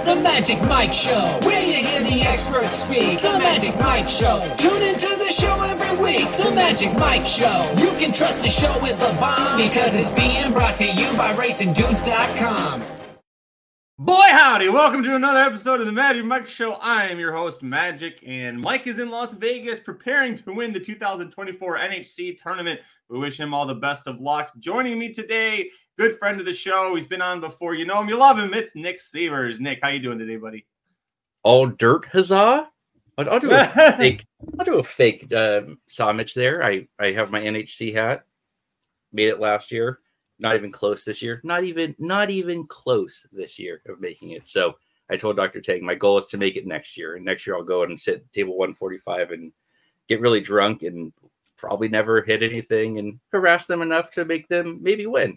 The Magic Mike Show, where you hear the experts speak. The Magic Mike Show. Tune into the show every week. The Magic Mike Show. You can trust the show is the bomb because it's being brought to you by RacingDudes.com. Boy, howdy. Welcome to another episode of the Magic Mike Show. I am your host, Magic, and Mike is in Las Vegas preparing to win the 2024 NHC tournament. We wish him all the best of luck. Joining me today, good friend of the show. He's been on before. You know him. You love him. It's Nick Severs. Nick, how you doing today, buddy? All dirt, huzzah! I'll do a fake. I'll do a fake Samich there. I have my NHC hat. Made it last year. Not even close this year. Not even close this year of making it. So I told Dr. Tang my goal is to make it next year. And next year I'll go and sit at table 145 and get really drunk and probably never hit anything and harass them enough to make them maybe win.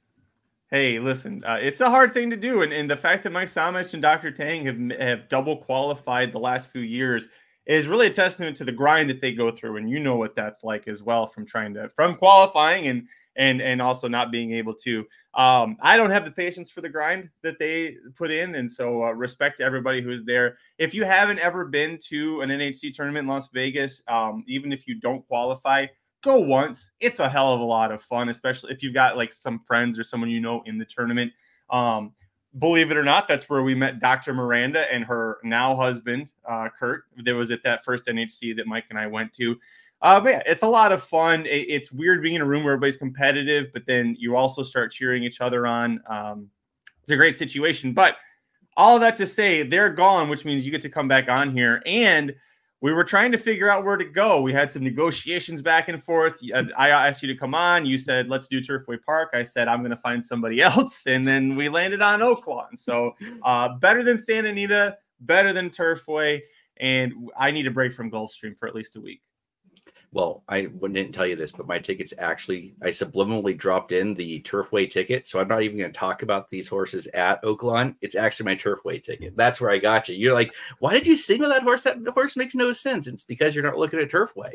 Hey, listen, it's a hard thing to do. And the fact that Mike Samich and Dr. Tang have double qualified the last few years is really a testament to the grind that they go through. And you know what that's like as well from qualifying and also not being able to. I don't have the patience for the grind that they put in. And so respect to everybody who's there. If you haven't ever been to an NHC tournament in Las Vegas, even if you don't qualify, go once. It's a hell of a lot of fun, especially if you've got like some friends or someone you know in the tournament. Believe it or not, that's where we met Dr. Miranda and her now husband, Kurt. That was at that first NHC that Mike and I went to. But yeah, it's a lot of fun. It's weird being in a room where everybody's competitive, but then you also start cheering each other on. It's a great situation. But all of that to say, they're gone, which means you get to come back on here. And we were trying to figure out where to go. We had some negotiations back and forth. I asked you to come on. You said, let's do Turfway Park. I said, I'm going to find somebody else. And then we landed on Oaklawn. So better than Santa Anita, better than Turfway. And I need a break from Gulfstream for at least a week. Well, I didn't tell you this, but my tickets actually, I subliminally dropped in the Turfway ticket. So I'm not even going to talk about these horses at Oaklawn. It's actually my Turfway ticket. That's where I got you. You're like, why did you signal that horse? That horse makes no sense. It's because you're not looking at Turfway.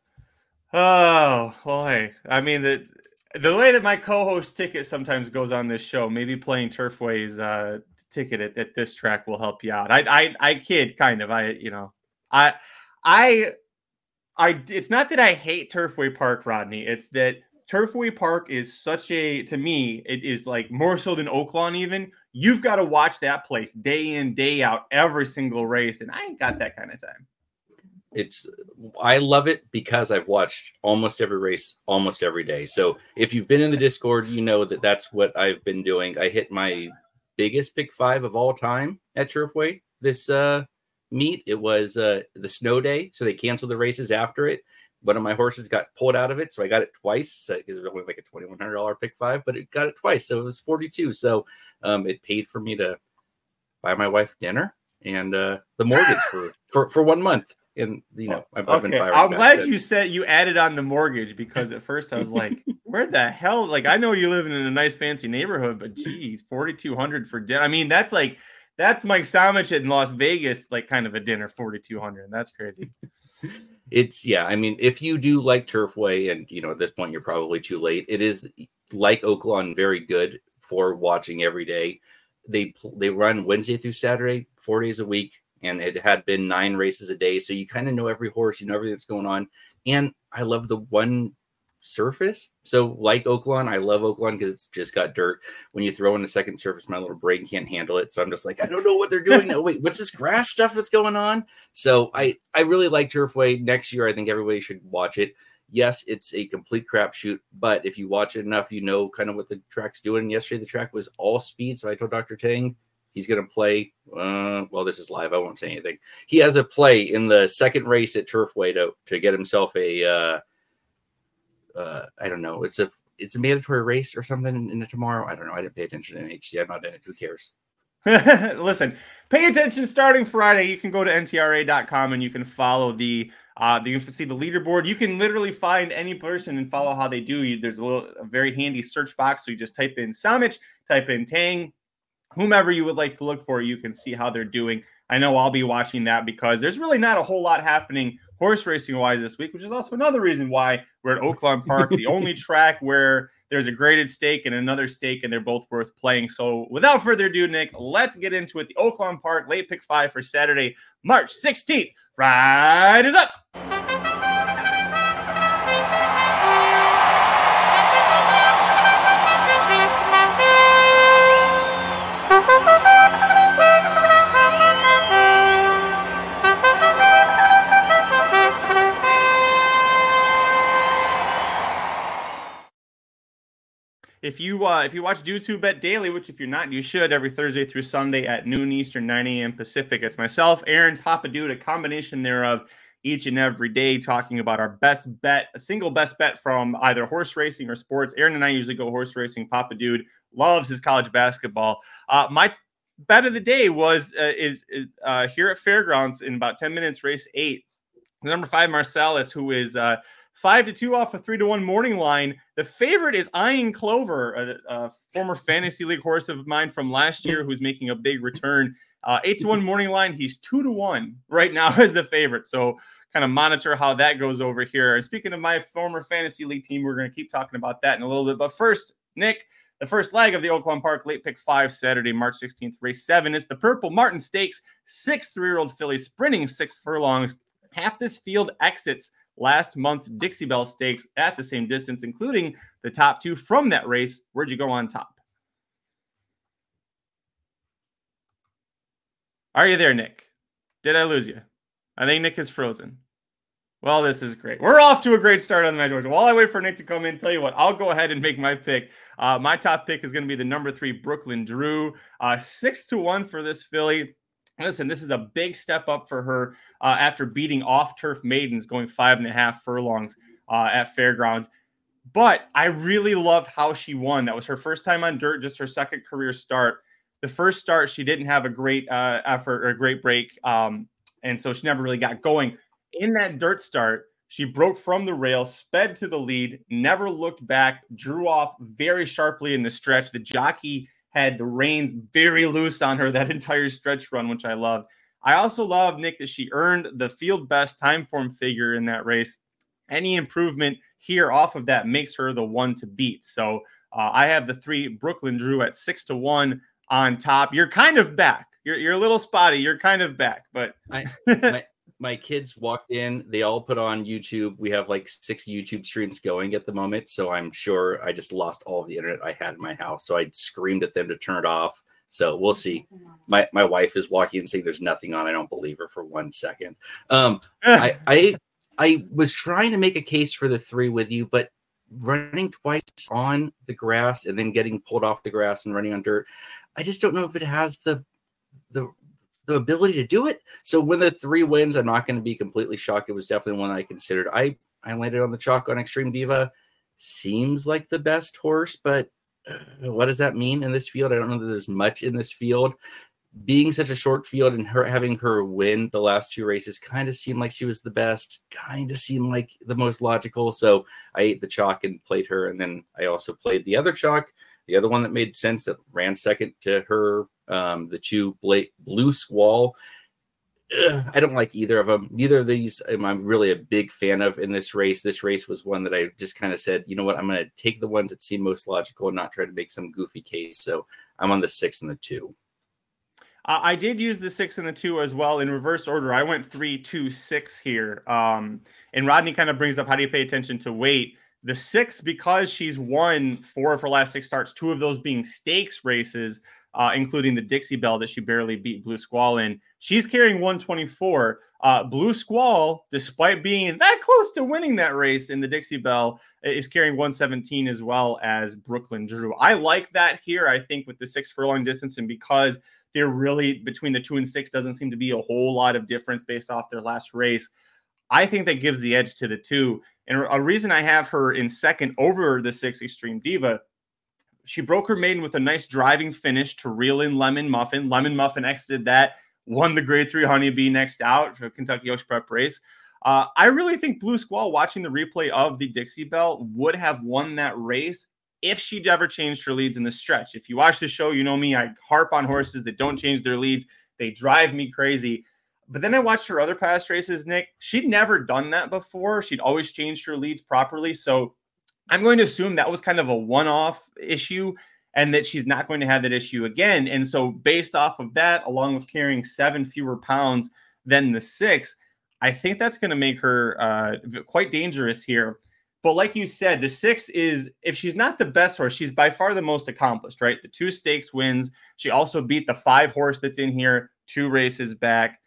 Oh, well, hey, I mean, the way that my co-host ticket sometimes goes on this show, maybe playing Turfway's ticket at this track will help you out. I kid kind of, it's not that I hate Turfway Park, Rodney. It's that Turfway Park is to me, it is like more so than Oaklawn even. You've got to watch that place day in, day out, every single race. And I ain't got that kind of time. I love it because I've watched almost every race, almost every day. So if you've been in the Discord, you know that that's what I've been doing. I hit my biggest pick 5 of all time at Turfway this meet. It was the snow day, so they canceled the races after it. One of my horses got pulled out of it, so I got it twice. So it was only like a $2,100 pick 5, but it got it twice, so it was 42. So it paid for me to buy my wife dinner and the mortgage for 1 month. And I've been firing. I'm glad you said you added on the mortgage, because at first I was like, where the hell? Like, I know you live in a nice fancy neighborhood, but geez, $4,200 for dinner. I mean, that's Mike Samich in Las Vegas, like kind of a dinner, $4,200. That's crazy. I mean, if you do like Turfway, and at this point you're probably too late. It is like Oaklawn, very good for watching every day. They run Wednesday through Saturday, 4 days a week, and it had been 9 races a day. So you kind of know every horse, you know everything that's going on. And I love the one surface. So like Oaklawn, I love Oaklawn because it's just got dirt. When you throw in a second surface, my little brain can't handle it. So I'm just like, I don't know what they're doing. No, wait, what's this grass stuff that's going on? So I really like Turfway. Next year, I think everybody should watch it. Yes, it's a complete crapshoot, but if you watch it enough, you know kind of what the track's doing. Yesterday, the track was all speed. So I told Dr. Tang he's going to play. This is live. I won't say anything. He has a play in the second race at Turfway to get himself a, I don't know. It's a mandatory race or something in tomorrow. I don't know. I didn't pay attention to NHC. I'm not in it. Who cares? Listen, pay attention starting Friday. You can go to NTRA.com and you can follow you can see the leaderboard. You can literally find any person and follow how they do. There's a very handy search box. So you just type in Samich, type in Tang, whomever you would like to look for, you can see how they're doing. I know I'll be watching that because there's really not a whole lot happening horse racing wise this week, which is also another reason why we're at Oaklawn Park, the only track where There's a graded stake and another stake, and they're both worth playing. So without further ado, Nick, let's get into it. The Oaklawn Park late pick 5 for Saturday, March 16th. Riders up! If you watch YouTube Bet Daily, which if you're not, you should, every Thursday through Sunday at noon Eastern, 9 a.m. Pacific. It's myself, Aaron, Papa Dude, a combination thereof each and every day, talking about our best bet, a single best bet from either horse racing or sports. Aaron and I usually go horse racing. Papa Dude loves his college basketball. My bet of the day is here at Fairgrounds in about 10 minutes, race 8. Number 5, Marcellus, who is 5-2 off a 3-1 morning line. The favorite is Eyeing Clover, a former fantasy league horse of mine from last year who's making a big return. 8-1 morning line. He's 2-1 right now as the favorite. So kind of monitor how that goes over here. And speaking of my former fantasy league team, we're going to keep talking about that in a little bit. But first, Nick, the first leg of the Oaklawn Park late pick 5 Saturday, March 16th, race 7 is the Purple Martin Stakes. 6 3-year-old filly sprinting 6 furlongs. Half this field exits last month's Dixie Belle Stakes at the same distance, including the top 2 from that race. Where'd you go on top? Are you there, Nick? Did I lose you? I think Nick is frozen. Well, this is great. We're off to a great start on the match. While I wait for Nick to come in, tell you what, I'll go ahead and make my pick. My top pick is going to be the number 3 Brooklyn Drew. 6-1 for this filly. Listen, this is a big step up for her after beating off-turf maidens going 5.5 furlongs at Fairgrounds. But I really loved how she won. That was her first time on dirt, just her second career start. The first start, she didn't have a great effort or a great break, and so she never really got going. In that dirt start, she broke from the rail, sped to the lead, never looked back, drew off very sharply in the stretch. The jockey had the reins very loose on her that entire stretch run, which I loved. I also love, Nick, that she earned the field best time form figure in that race. Any improvement here off of that makes her the one to beat. So I have the 3 Brooklyn Drew at 6-1 on top. You're kind of back. You're a little spotty. You're kind of back, but my kids walked in. They all put on YouTube. We have like 6 YouTube streams going at the moment. So I'm sure I just lost all of the internet I had in my house. So I screamed at them to turn it off. So we'll see. My wife is walking and saying there's nothing on. I don't believe her for 1 second. I was trying to make a case for the 3 with you, but running twice on the grass and then getting pulled off the grass and running on dirt, I just don't know if it has the ability to do it. So when the 3 wins, I'm not going to be completely shocked. It was definitely one I considered. I landed on the chalk on Extreme Diva. Seems like the best horse, but what does that mean in this field? I don't know that there's much in this field. Being such a short field and her having her win the last 2 races kind of seemed like she was the best, kind of seemed like the most logical. So I ate the chalk and played her. And then I also played the other chalk, the other one that made sense that ran second to her, the 2 Blue Squall. I don't like either of them. Neither of these I'm really a big fan of in this race. This race was one that I just kind of said, you know what, I'm going to take the ones that seem most logical and not try to make some goofy case. So I'm on the 6 and the 2. I did use the 6 and the 2 as well in reverse order. I went 3, 2, 6 here. And Rodney kind of brings up, how do you pay attention to weight? The 6, because she's won 4 of her last 6 starts, 2 of those being stakes races, including the Dixie Belle that she barely beat Blue Squall in. She's carrying 124. Blue Squall, despite being that close to winning that race in the Dixie Belle, is carrying 117 as well as Brooklyn Drew. I like that here, I think, with the 6 furlong distance, and because they're really between the 2 and 6 doesn't seem to be a whole lot of difference based off their last race. I think that gives the edge to the 2. And a reason I have her in second over the 6 Extreme Diva, she broke her maiden with a nice driving finish to reel in Lemon Muffin. Lemon Muffin exited that, won the Grade 3 Honeybee next out for Kentucky Oaks Prep race. I really think Blue Squall, watching the replay of the Dixie Belle, would have won that race if she'd ever changed her leads in the stretch. If you watch the show, you know me, I harp on horses that don't change their leads. They drive me crazy. But then I watched her other past races, Nick. She'd never done that before. She'd always changed her leads properly. So I'm going to assume that was kind of a one-off issue and that she's not going to have that issue again. And so based off of that, along with carrying 7 fewer pounds than the 6, I think that's going to make her quite dangerous here. But like you said, the 6 is, if she's not the best horse, she's by far the most accomplished, right? The 2 stakes wins. She also beat the 5 horse that's in here 2 races back.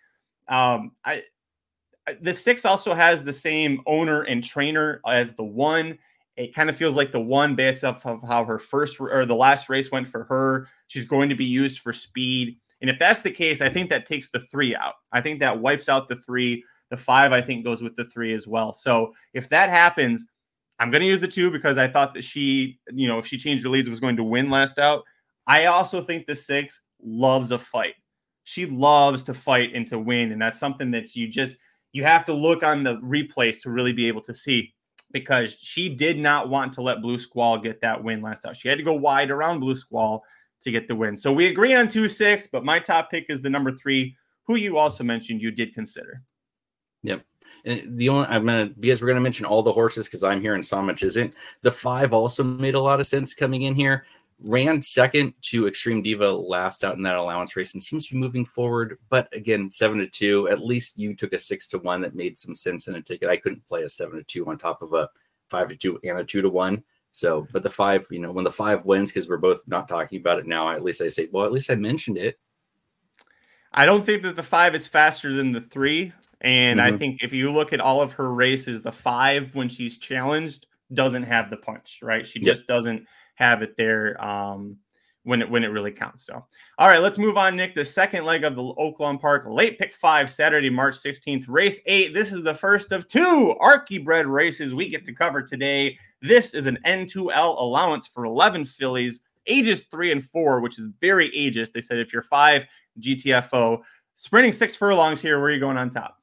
The 6 also has the same owner and trainer as the 1. It kind of feels like the 1 based off of how her first or the last race went for her. She's going to be used for speed. And if that's the case, I think that takes the 3 out. I think that wipes out the 3. The 5, I think, goes with the 3 as well. So if that happens, I'm going to use the 2 because I thought that she, if she changed her leads, was going to win last out. I also think the 6 loves a fight. She loves to fight and to win. And that's something that you have to look on the replays to really be able to see, because she did not want to let Blue Squall get that win last out. She had to go wide around Blue Squall to get the win. So we agree on 2-6, but my top pick is the number 3, who you also mentioned you did consider. Yep. And because we're gonna mention all the horses because I'm here and Samich isn't. The 5 also made a lot of sense coming in here. Ran second to Extreme Diva last out in that allowance race and seems to be moving forward. But again, 7-2. At least you took a 6-1 that made some sense in a ticket. I couldn't play a 7-2 on top of a 5-2 and a 2-1. So, but the 5, when the 5 wins, because we're both not talking about it now, at least I say, well, at least I mentioned it. I don't think that the 5 is faster than the 3. And I think if you look at all of her races, the 5, when she's challenged, doesn't have the punch, right? She just doesn't have it there when it really counts. So, all right, let's move on, Nick. The second leg of the Oaklawn Park Late Pick 5, Saturday, March 16th, race 8. This is the first of 2 Archie bred races we get to cover today. This is an N2L allowance for 11 fillies, ages 3 and 4, which is very ageist. They said if you're 5, GTFO. Sprinting 6 furlongs here. Where are you going on top?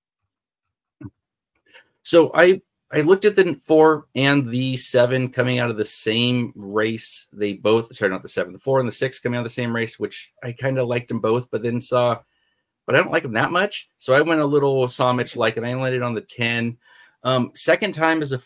So I looked at the 4 and the 7 coming out of the same race. They both, not the 7, the 4 and the 6 coming out of the same race, which I kind of liked them both, but then I don't like them that much. So I went a little Samich like, and I landed on the 10. Second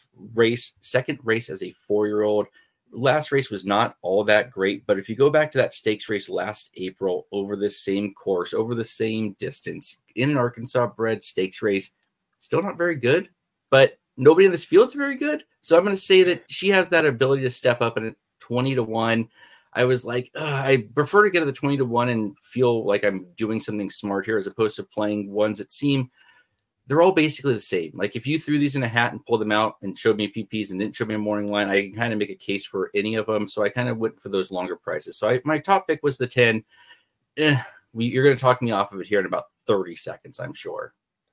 race as a 4-year-old. Last race was not all that great, but if you go back to that stakes race last April over the same course, over the same distance, in an Arkansas bred stakes race, still not very good. But nobody in this field is very good. So I'm going to say that she has that ability to step up, and at 20-1, I was like, I prefer to get to the 20-1 and feel like I'm doing something smart here as opposed to playing ones that seem they're all basically the same. Like if you threw these in a hat and pulled them out and showed me PPs and didn't show me a morning line, I can kind of make a case for any of them. So I kind of went for those longer prices. So my top pick was the 10. You're going to talk me off of it here in about 30 seconds, I'm sure.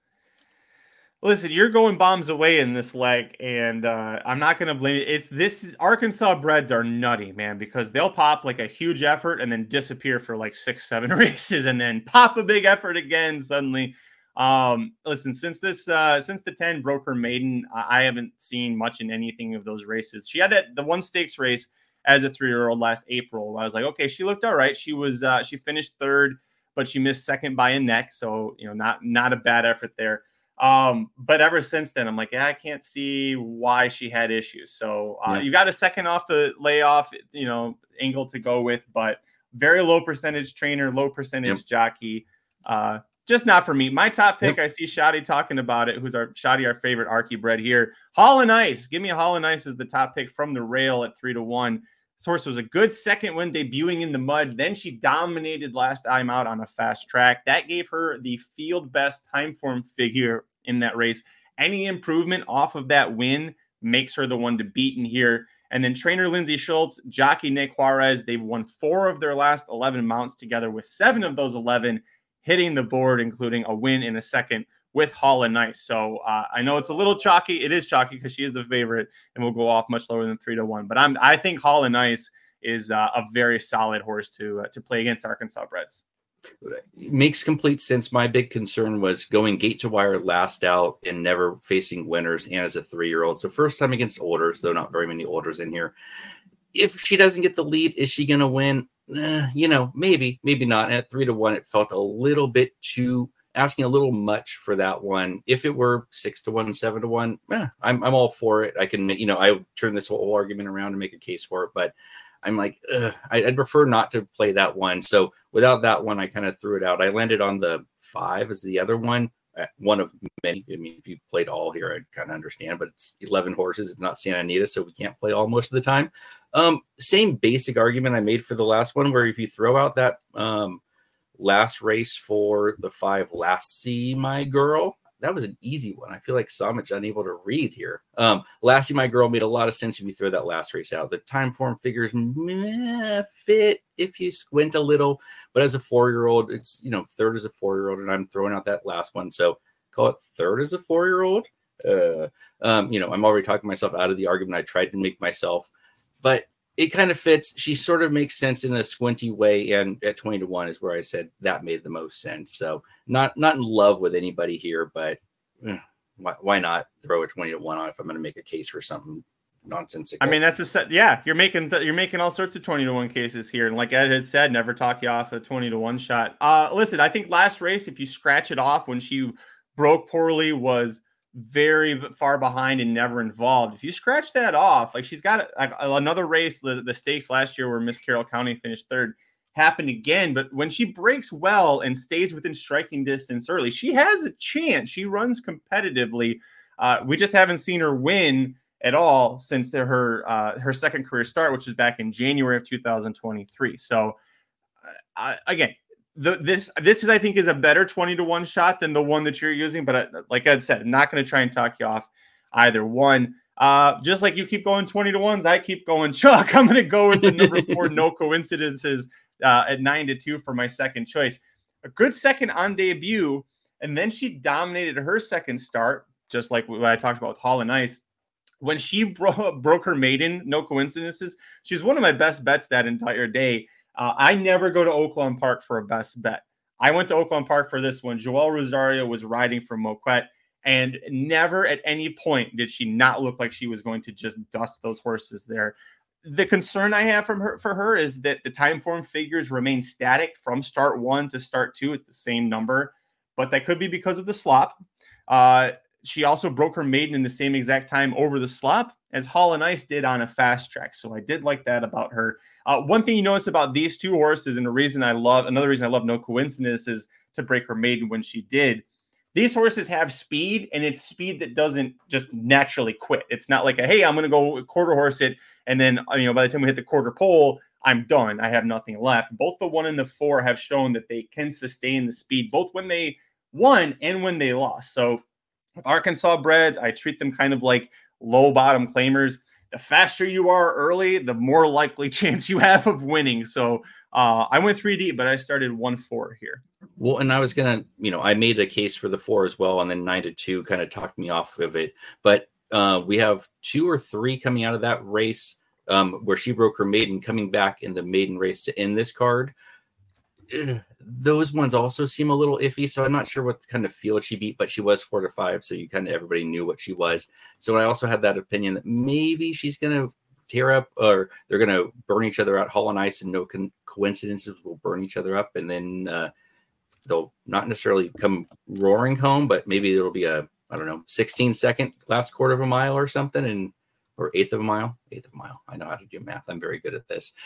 Listen, you're going bombs away in this leg, and I'm not going to blame it. Arkansas breds are nutty, man, because they'll pop like a huge effort and then disappear for like 6-7 races and then pop a big effort again suddenly. Listen, since the 10 broke her maiden, I haven't seen much in anything of those races. She had the 1 stakes race as a 3-year-old last April. I was like, okay, she looked all right. She finished 3rd, but she missed 2nd by a neck. So, not a bad effort there. But ever since then, I'm like, I can't see why she had issues. So, you got a second off the layoff, angle to go with, but very low percentage trainer, low percentage jockey, just not for me. My top pick, I see Shadi talking about it, who's our favorite Archie bred here. Hall and Ice. Give me a Hall and Ice as the top pick from the rail at 3-1. This horse was a good second win debuting in the mud. Then she dominated last time out on a fast track. That gave her the field best time form figure in that race. Any improvement off of that win makes her the one to beat in here. And then trainer Lindsay Schultz, jockey Nick Juarez, they've won 4 of their last 11 mounts together, with 7 of those 11 hitting the board, including a win in a second with Hall and Ice. So I know it's a little chalky. It is chalky because she is the favorite and will go off much lower than 3-1. But I think Hall and Ice is a very solid horse to play against Arkansas breds. It makes complete sense. My big concern was going gate to wire last out and never facing winners, and as a 3-year-old. So first time against olders, though not very many olders in here. If she doesn't get the lead, is she going to win? Maybe not. And at 3-1, it felt a little bit too asking a little much for that one. If it were 6-1, 7-1, I'm all for it. I can, I turn this whole argument around and make a case for it, but I'm like, I'd prefer not to play that one. So without that one, I kind of threw it out. I landed on the 5 as the other one. One of many. I mean, if you played all here, I'd kind of understand, but it's 11 horses. It's not Santa Anita, so we can't play all most of the time. Same basic argument I made for the last one, where if you throw out that last race for the 5 Lassie My Girl, that was an easy one. I feel like Samich unable to read here. Lassie My Girl made a lot of sense if you throw that last race out. The time form figures fit if you squint a little, but as a 4-year-old, it's, third as a 4-year-old, and I'm throwing out that last one. So call it third as a 4-year-old. I'm already talking myself out of the argument I tried to make myself, but it kind of fits. She sort of makes sense in a squinty way, and at 20-1 is where I said that made the most sense. So not in love with anybody here, but why not throw a 20-1 on if I'm going to make a case for something nonsensical? I mean, that's a set. Yeah, you're making all sorts of 20-1 cases here, and like Ed had said, never talk you off a 20-1 shot. Listen, I think last race, if you scratch it off when she broke poorly, was very far behind and never involved. If you scratch that off, like she's got another race, the stakes last year where Miss Carroll County finished third, happened again. But when she breaks well and stays within striking distance early, she has a chance. She runs competitively. We just haven't seen her win at all since her second career start, which is back in January of 2023. So again, this is, I think, is a better 20-1 shot than the one that you're using. But like Ed said, I'm not going to try and talk you off either one. Just like you keep going 20-1s, I keep going Chuck. I'm going to go with the number 4, No Coincidences, at 9-2 for my second choice. A good second on debut, and then she dominated her second start, just like what I talked about with Hall and Ice. When she broke her maiden, No Coincidences, she was one of my best bets that entire day. I never go to Oaklawn Park for a best bet. I went to Oaklawn Park for this one. Joelle Rosario was riding for Moquette, and never at any point did she not look like she was going to just dust those horses there. The concern I have for her is that the time form figures remain static from start 1 to start 2. It's the same number, but that could be because of the slop. She also broke her maiden in the same exact time over the slop as Hall and Ice did on a fast track. So I did like that about her. One thing you notice about these two horses, and another reason I love No Coincidence, is to break her maiden when she did. These horses have speed, and it's speed that doesn't just naturally quit. It's not like hey, I'm going to go quarter horse it, and then by the time we hit the quarter pole, I'm done. I have nothing left. Both the 1 and the 4 have shown that they can sustain the speed, both when they won and when they lost. So with Arkansas breds, I treat them kind of like low bottom claimers. The faster you are early, the more likely chance you have of winning. So I went 3 deep, but I started 1-4 here. Well, and I was going to, I made a case for the 4 as well. And then 9-2 kind of talked me off of it. But we have 2 or 3 coming out of that race where she broke her maiden, coming back in the maiden race to end this card. Those ones also seem a little iffy, so I'm not sure what kind of field she beat, but she was 4-5, so you kind of everybody knew what she was. So I also had that opinion that maybe she's going to tear up, or they're going to burn each other out. Hall and Ice and No Coincidences will burn each other up, and then they'll not necessarily come roaring home, but maybe it'll be a 16-second last quarter of a mile or something, or eighth of a mile. I know how to do math. I'm very good at this.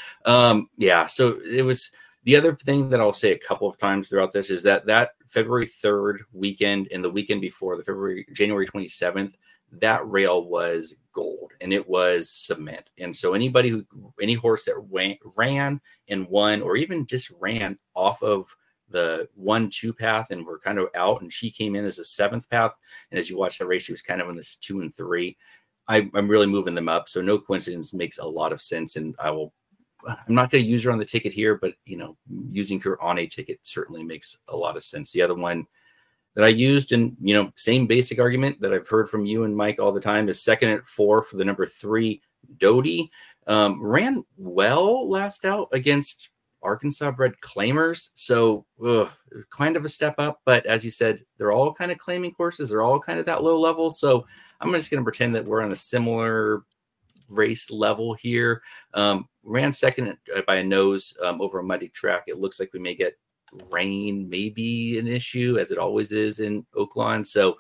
So it was. The other thing that I'll say a couple of times throughout this is that February 3rd weekend and the weekend before, January 27th, that rail was gold and it was cement. And so any horse that ran and won, or even just ran off of the 1-2 path and were kind of out, and she came in as a 7th path. And as you watch the race, she was kind of in this 2 and 3. I'm really moving them up. So No Coincidence makes a lot of sense. And I'm not going to use her on the ticket here, but using her on a ticket certainly makes a lot of sense. The other one that I used, and same basic argument that I've heard from you and Mike all the time, is second at 4 for the number 3 Doty. Ran well last out against Arkansas bred claimers, so kind of a step up. But as you said, they're all kind of claiming horses. They're all kind of that low level. So I'm just going to pretend that we're on a similar race level here. Ran second by a nose over a muddy track. It looks like we may get rain may be an issue, as it always is in Oaklawn. So,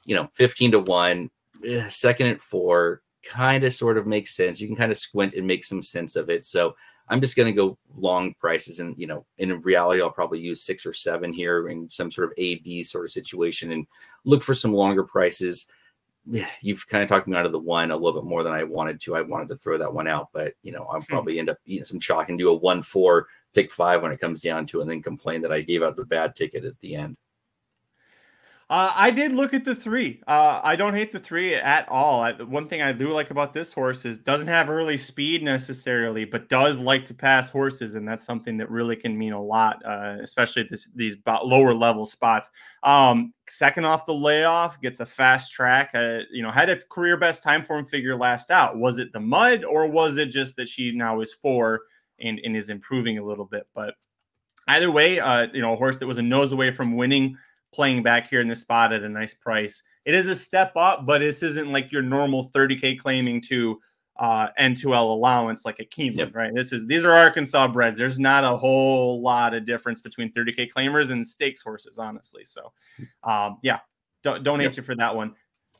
15-1, second at 4, kind of sort of makes sense. You can kind of squint and make some sense of it. So I'm just going to go long prices, and in reality, I'll probably use 6 or 7 here in some sort of A/B sort of situation and look for some longer prices. Yeah, you've kind of talked me out of the one a little bit more than I wanted to. I wanted to throw that one out, but I'll probably end up eating some chalk and do a 1-4 pick 5 when it comes down to it, and then complain that I gave out the bad ticket at the end. I did look at the 3. I don't hate the 3 at all. One thing I do like about this horse is doesn't have early speed necessarily, but does like to pass horses, and that's something that really can mean a lot, especially at these lower level spots. Second off the layoff, gets a fast track. Had a career best time form figure last out. Was it the mud, or was it just that she now is 4 and is improving a little bit? But either way, a horse that was a nose away from winning, playing back here in this spot at a nice price. It is a step up, but this isn't like your normal 30K claiming to N2L allowance like a Keeneland, Yep. right? These are Arkansas breds. There's not a whole lot of difference between 30K claimers and stakes horses, honestly. So, don't hate you for that one.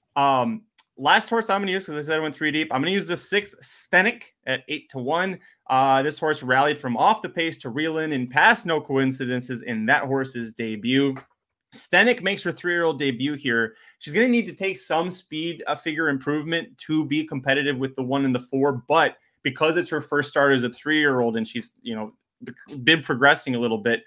Last horse I'm going to use, because I said I went 3 deep. I'm going to use the 6 Stenic at 8-1. This horse rallied from off the pace to reel in past no coincidences in that horse's debut. Stenic makes her 3-year-old debut here. She's going to need to take some speed figure improvement to be competitive with the 1 and the 4, but because it's her first start as a 3-year-old and she's been progressing a little bit,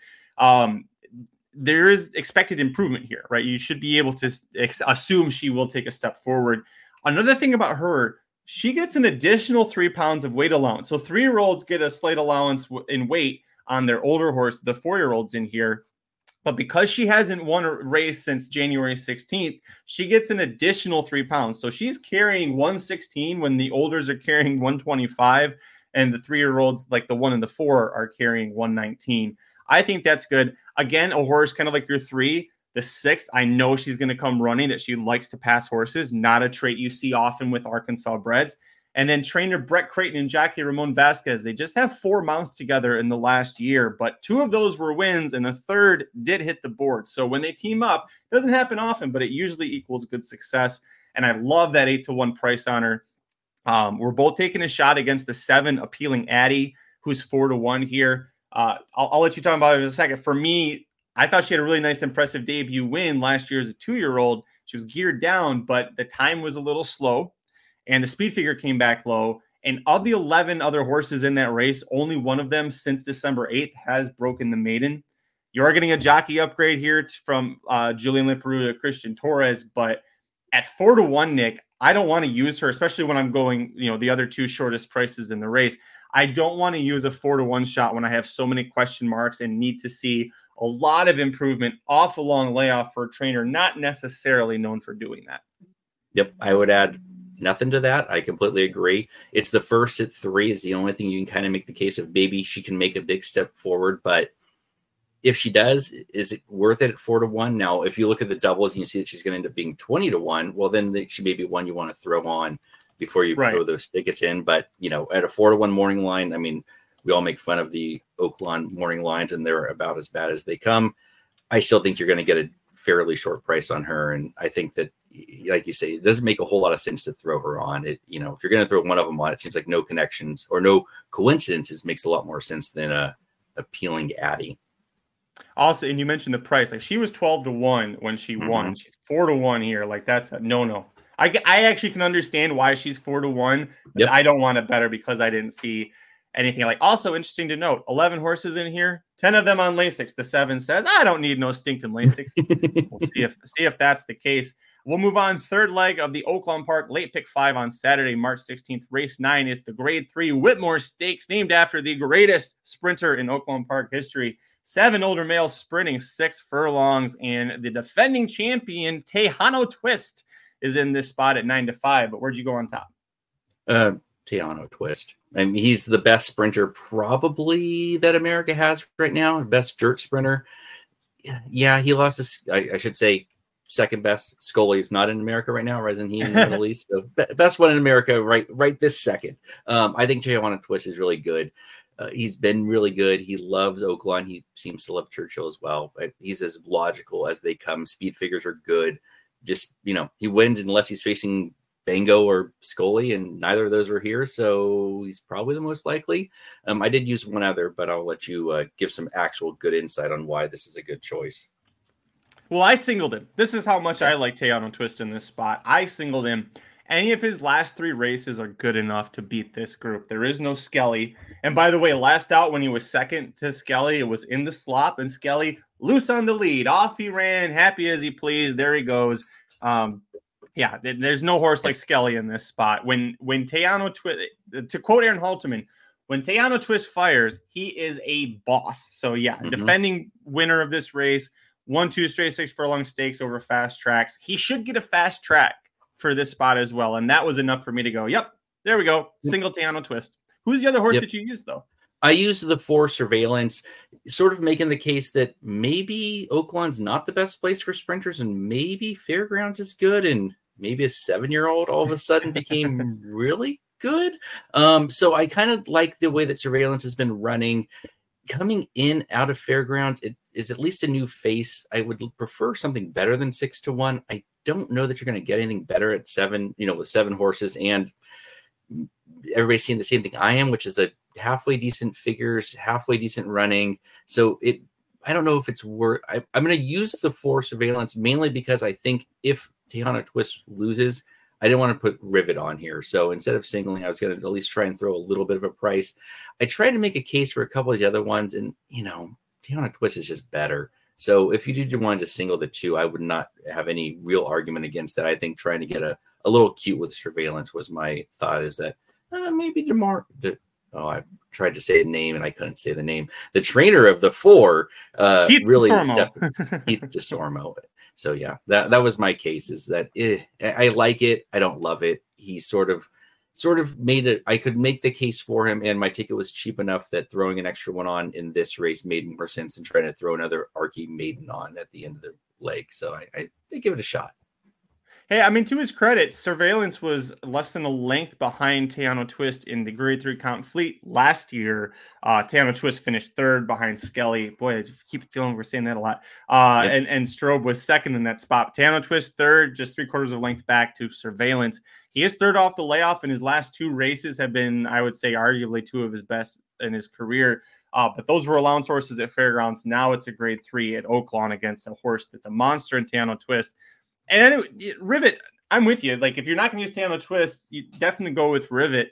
there is expected improvement here, right? You should be able to assume she will take a step forward. Another thing about her, she gets an additional 3 pounds of weight allowance. So 3-year-olds get a slight allowance in weight on their older horse, the 4-year-olds in here. But because she hasn't won a race since January 16th, she gets an additional 3 pounds. So she's carrying 116 when the olders are carrying 125, and the 3-year-olds, like the 1 and the 4, are carrying 119. I think that's good. Again, a horse kind of like your 3, the 6th, I know she's going to come running, that she likes to pass horses, not a trait you see often with Arkansas breds. And then trainer Brett Creighton and jockey Ramon Vasquez, they just have 4 mounts together in the last year, but 2 of those were wins and a third did hit the board. So when they team up, it doesn't happen often, but it usually equals good success. And I love that 8-1 price on her. We're both taking a shot against the 7 Appealing Addie, who's 4-1 here. I'll let you talk about it in a second. For me, I thought she had a really nice, impressive debut win last year as a 2-year-old. She was geared down, but the time was a little slow, and the speed figure came back low. And of the 11 other horses in that race, only one of them since December 8th has broken the maiden. You are getting a jockey upgrade here from Julian Leparoux to Christian Torres, but at 4-1, Nick, I don't want to use her, especially when I'm going, the other 2 shortest prices in the race. I don't want to use a 4-1 shot when I have so many question marks and need to see a lot of improvement off a long layoff for a trainer not necessarily known for doing that. Yep, I would add nothing to that. I completely agree. It's the first at 3 is the only thing you can kind of make the case of maybe she can make a big step forward, but if she does, is it worth it at 4-1? Now, if you look at the doubles and you see that she's going to end up being 20-1, well, then she may be one you want to throw on before you throw those tickets in. But, at a 4-1 morning line, I mean, we all make fun of the Oaklawn morning lines, and they're about as bad as they come. I still think you're going to get a fairly short price on her. And I think that, like you say, it doesn't make a whole lot of sense to throw her on it. If you're going to throw one of them on, it seems like no connections or no coincidences makes a lot more sense than a Appealing Addie. Also, and you mentioned the price, like she was 12-1 when she won. She's 4-1 here. Like that's a no. I actually can understand why she's 4-1. Yep. I don't want to bet her because I didn't see anything. Like, also interesting to note, 11 horses in here, 10 of them on Lasix. The 7 says, I don't need no stinking Lasix. We'll see if that's the case. We'll move on. Third leg of the Oaklawn Park Late Pick 5 on Saturday, March 16th. Race 9 is the Grade 3 Whitmore Stakes, named after the greatest sprinter in Oaklawn Park history. 7 older males sprinting 6 furlongs, and the defending champion Tejano Twist is in this spot at 9-5. But where'd you go on top? Tejano Twist. I mean, he's the best sprinter probably that America has right now. Best dirt sprinter. Yeah, he lost his, I should say, second best. Scully's not in America right now, or isn't he in the Middle East? So best one in America right this second. I think Tejano Twist is really good. He's been really good. He loves Oaklawn. He seems to love Churchill as well. He's as logical as they come. Speed figures are good. Just, he wins unless he's facing Bango or Scully, and neither of those are here, so he's probably the most likely. I did use one other, but I'll let you give some actual good insight on why this is a good choice. Well, I singled him. This is how much I like Tejano Twist in this spot. I singled him. Any of his last 3 races are good enough to beat this group. There is no Skelly. And by the way, last out when he was second to Skelly, it was in the slop, and Skelly loose on the lead. Off he ran, happy as he pleased. There he goes. There's no horse like Skelly in this spot. When Tejano Twist, to quote Aaron Halterman, when Tejano Twist fires, he is a boss. So defending winner of this race, 1-2 straight 6 furlong stakes over fast tracks. He should get a fast track for this spot as well. And that was enough for me to go, yep, there we go. Single Tejano Twist. Who's the other horse that you used, though? I used the 4 Surveillance, sort of making the case that maybe Oaklawn's not the best place for sprinters, and maybe Fairgrounds is good, and maybe a 7-year-old all of a sudden became really good. So I kind of like the way that Surveillance has been running. Coming in out of Fairgrounds, it is at least a new face. I would prefer something better than 6-1. I don't know that you're going to get anything better at 7, with 7 horses, and everybody's seeing the same thing I am, which is a halfway decent figures, halfway decent running. So I don't know if it's worth. I'm going to use the 4 Surveillance mainly because I think if Tejano Twist loses, I didn't want to put Rivet on here. So instead of singling, I was going to at least try and throw a little bit of a price. I tried to make a case for a couple of the other ones, and Tejano Twist is just better. So if you did want to single the 2, I would not have any real argument against that. I think trying to get a little cute with Surveillance was my thought, is that maybe I tried to say a name and I couldn't say the name. The trainer of the 4 Keith really DeSormo. Keith DeSormo. So yeah, that was my case, is that I like it. I don't love it. He sort of made it. I could make the case for him, and my ticket was cheap enough that throwing an extra one on in this race made more sense than trying to throw another Archie Maiden on at the end of the leg. So I did give it a shot. Hey, I mean, to his credit, Surveillance was less than a length behind Tejano Twist in the Grade 3 Count Fleet last year. Tejano Twist finished 3rd behind Skelly. Boy, I keep feeling we're saying that a lot. And Strobe was 2nd in that spot. Tejano Twist 3rd, just 3/4 of a length back to Surveillance. He is 3rd off the layoff, and his last 2 races have been, I would say, arguably 2 of his best in his career. But those were allowance horses at Fairgrounds. Now it's a Grade 3 at Oaklawn against a horse that's a monster in Tejano Twist. And anyway, Rivet, I'm with you. Like, if you're not going to use Tejano Twist, you definitely go with Rivet.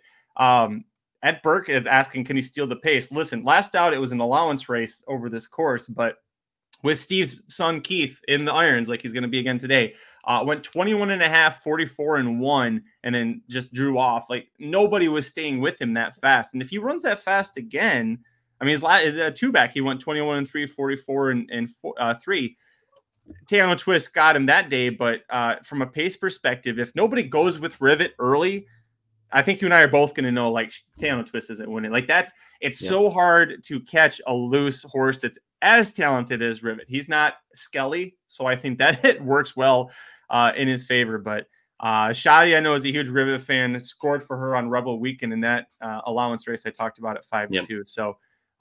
Ed Burke is asking, can he steal the pace? Listen, last out, it was an allowance race over this course, but with Steve's son, Keith, in the irons, like he's going to be again today, went 21.5, 44-1, and then just drew off. Like, nobody was staying with him that fast. And if he runs that fast again, I mean, his last 2-back, he went 21-3, 44-3. Tejano Twist got him that day, but from a pace perspective, if nobody goes with Rivet early, I think you and I are both going to know, like, Tejano Twist isn't winning. Like, it's so hard to catch a loose horse that's as talented as Rivet. He's not Skelly, so I think that it works well in his favor. But Shadi, I know, is a huge Rivet fan, scored for her on Rebel Weekend in that allowance race I talked about at 5-2. So,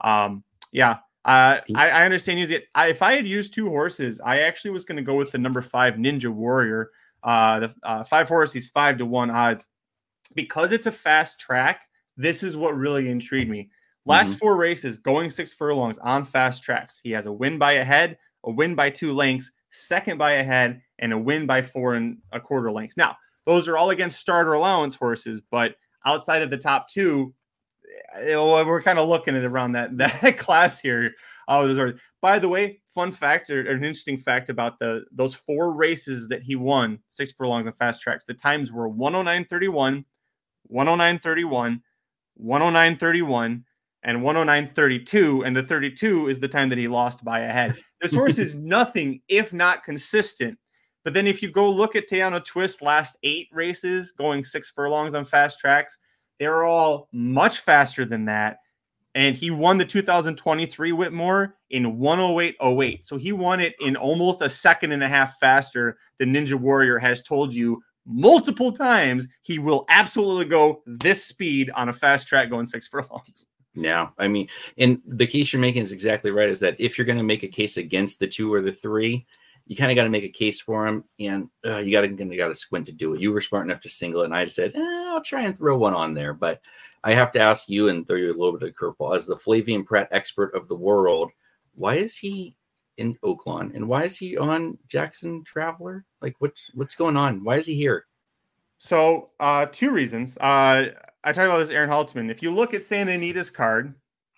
I understand using it. If I had used 2 horses, I actually was going to go with the number 5 Ninja Warrior. The 5 horse, he's 5-1 odds. Because it's a fast track, this is what really intrigued me. Last 4 races, going 6 furlongs on fast tracks. He has a win by a head, a win by 2 lengths, second by a head, and a win by 4 1/4 lengths. Now, those are all against starter allowance horses, but outside of the top 2, we're kind of looking at around that class here. By the way, fun fact or an interesting fact about those 4 races that he won, 6 furlongs on fast tracks, the times were 109.31, 109.31, 109.31, and 109.32, and the 32 is the time that he lost by a head. This horse is nothing if not consistent. But then if you go look at Tejano Twist's last 8 races going 6 furlongs on fast tracks, they're all much faster than that. And he won the 2023 Whitmore in 108.08. So he won it in almost a second and a half faster than Ninja Warrior has told you multiple times he will absolutely go this speed on a fast track going 6 furlongs. Yeah, I mean, and the case you're making is exactly right. Is that if you're going to make a case against the 2 or the 3, you kind of got to make a case for him, and you got to squint to do it. You were smart enough to single it, and I said, I'll try and throw one on there. But I have to ask you and throw you a little bit of curveball as the Flavien Prat expert of the world. Why is he in Oaklawn, and why is he on Jackson Traveler? Like, what's going on? Why is he here? So, 2 reasons. I talked about this Aaron Haltman. If you look at Santa Anita's card,